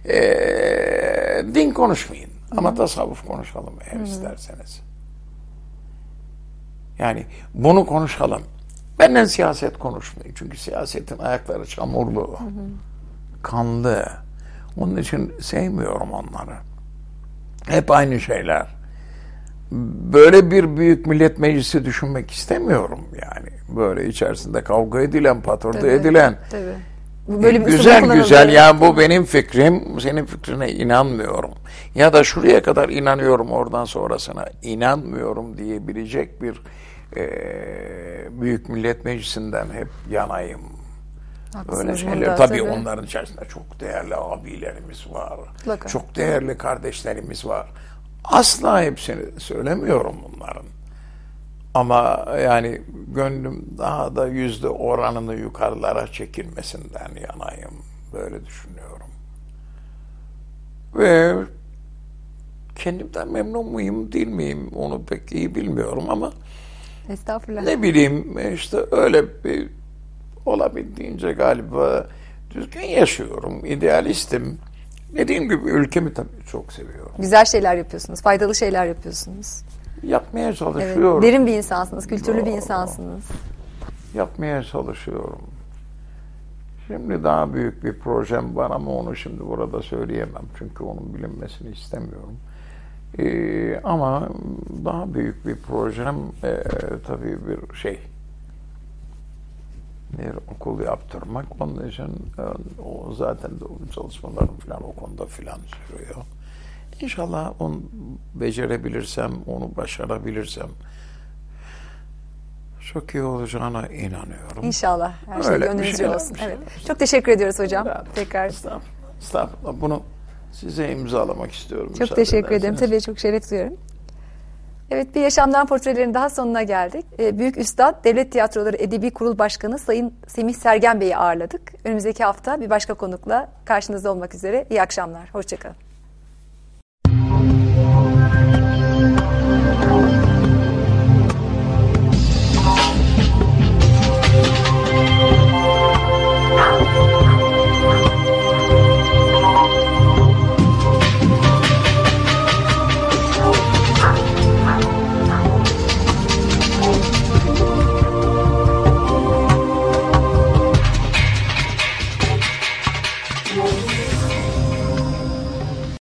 din konuşmayın. Ama tasavvuf konuşalım eğer isterseniz. Yani bunu konuşalım. Benden siyaset konuşmayın. Çünkü siyasetin ayakları çamurlu, kanlı. Onun için sevmiyorum onları. Hep aynı şeyler. Böyle bir büyük millet meclisi düşünmek istemiyorum yani. Böyle içerisinde kavga edilen, patırdı edilen. Tabii. Böyle bir Güzel yani bu benim fikrim, senin fikrine inanmıyorum. Ya da şuraya kadar inanıyorum, oradan sonrasına inanmıyorum diyebilecek bir büyük millet meclisinden hep yanayım. Haklısınız Öyle şeyler. burada, Tabii tabii. onların içerisinde çok değerli abilerimiz var. Mutlaka. Çok değerli kardeşlerimiz var. Asla hepsini söylemiyorum bunların. Ama yani gönlüm daha da yüzde oranını yukarılara çekilmesinden yanayım. Böyle düşünüyorum. Ve kendimden memnun muyum değil miyim onu pek iyi bilmiyorum ama Estağfurullah. ne bileyim işte öyle bir olabildiğince galiba düzgün yaşıyorum. İdealistim. Dediğim gibi ülkemi tabii çok seviyorum. Güzel şeyler yapıyorsunuz. Faydalı şeyler yapıyorsunuz. Yapmaya Evet. çalışıyorum. Derin bir insansınız. Kültürlü bir insansınız. Yapmaya çalışıyorum. Şimdi daha büyük bir projem var ama onu şimdi burada söyleyemem. Çünkü onun bilinmesini istemiyorum. Ama daha büyük bir projem tabii bir şey. Bir okul yaptırmak. Onun için o zaten de çalışmalarım falan o konuda filan sürüyor. İnşallah onu becerebilirsem, onu başarabilirsem çok iyi olacağına inanıyorum. İnşallah. Her şey Öyle bir gönlünüzce şeyler, olsun. bir şeyler. Evet. Çok teşekkür ediyoruz hocam. Evet. Tekrar. Estağfurullah. Bunu size imzalamak istiyorum. Çok müsaade teşekkür ederim. ederseniz. Tabii çok şeref duyuyorum. Evet, bir Yaşamdan Portrelerin daha sonuna geldik. Büyük Üstad Devlet Tiyatroları Edebi Kurul Başkanı Sayın Semih Sergen Bey'i ağırladık. Önümüzdeki hafta bir başka konukla karşınızda olmak üzere. İyi akşamlar. Hoşçakalın.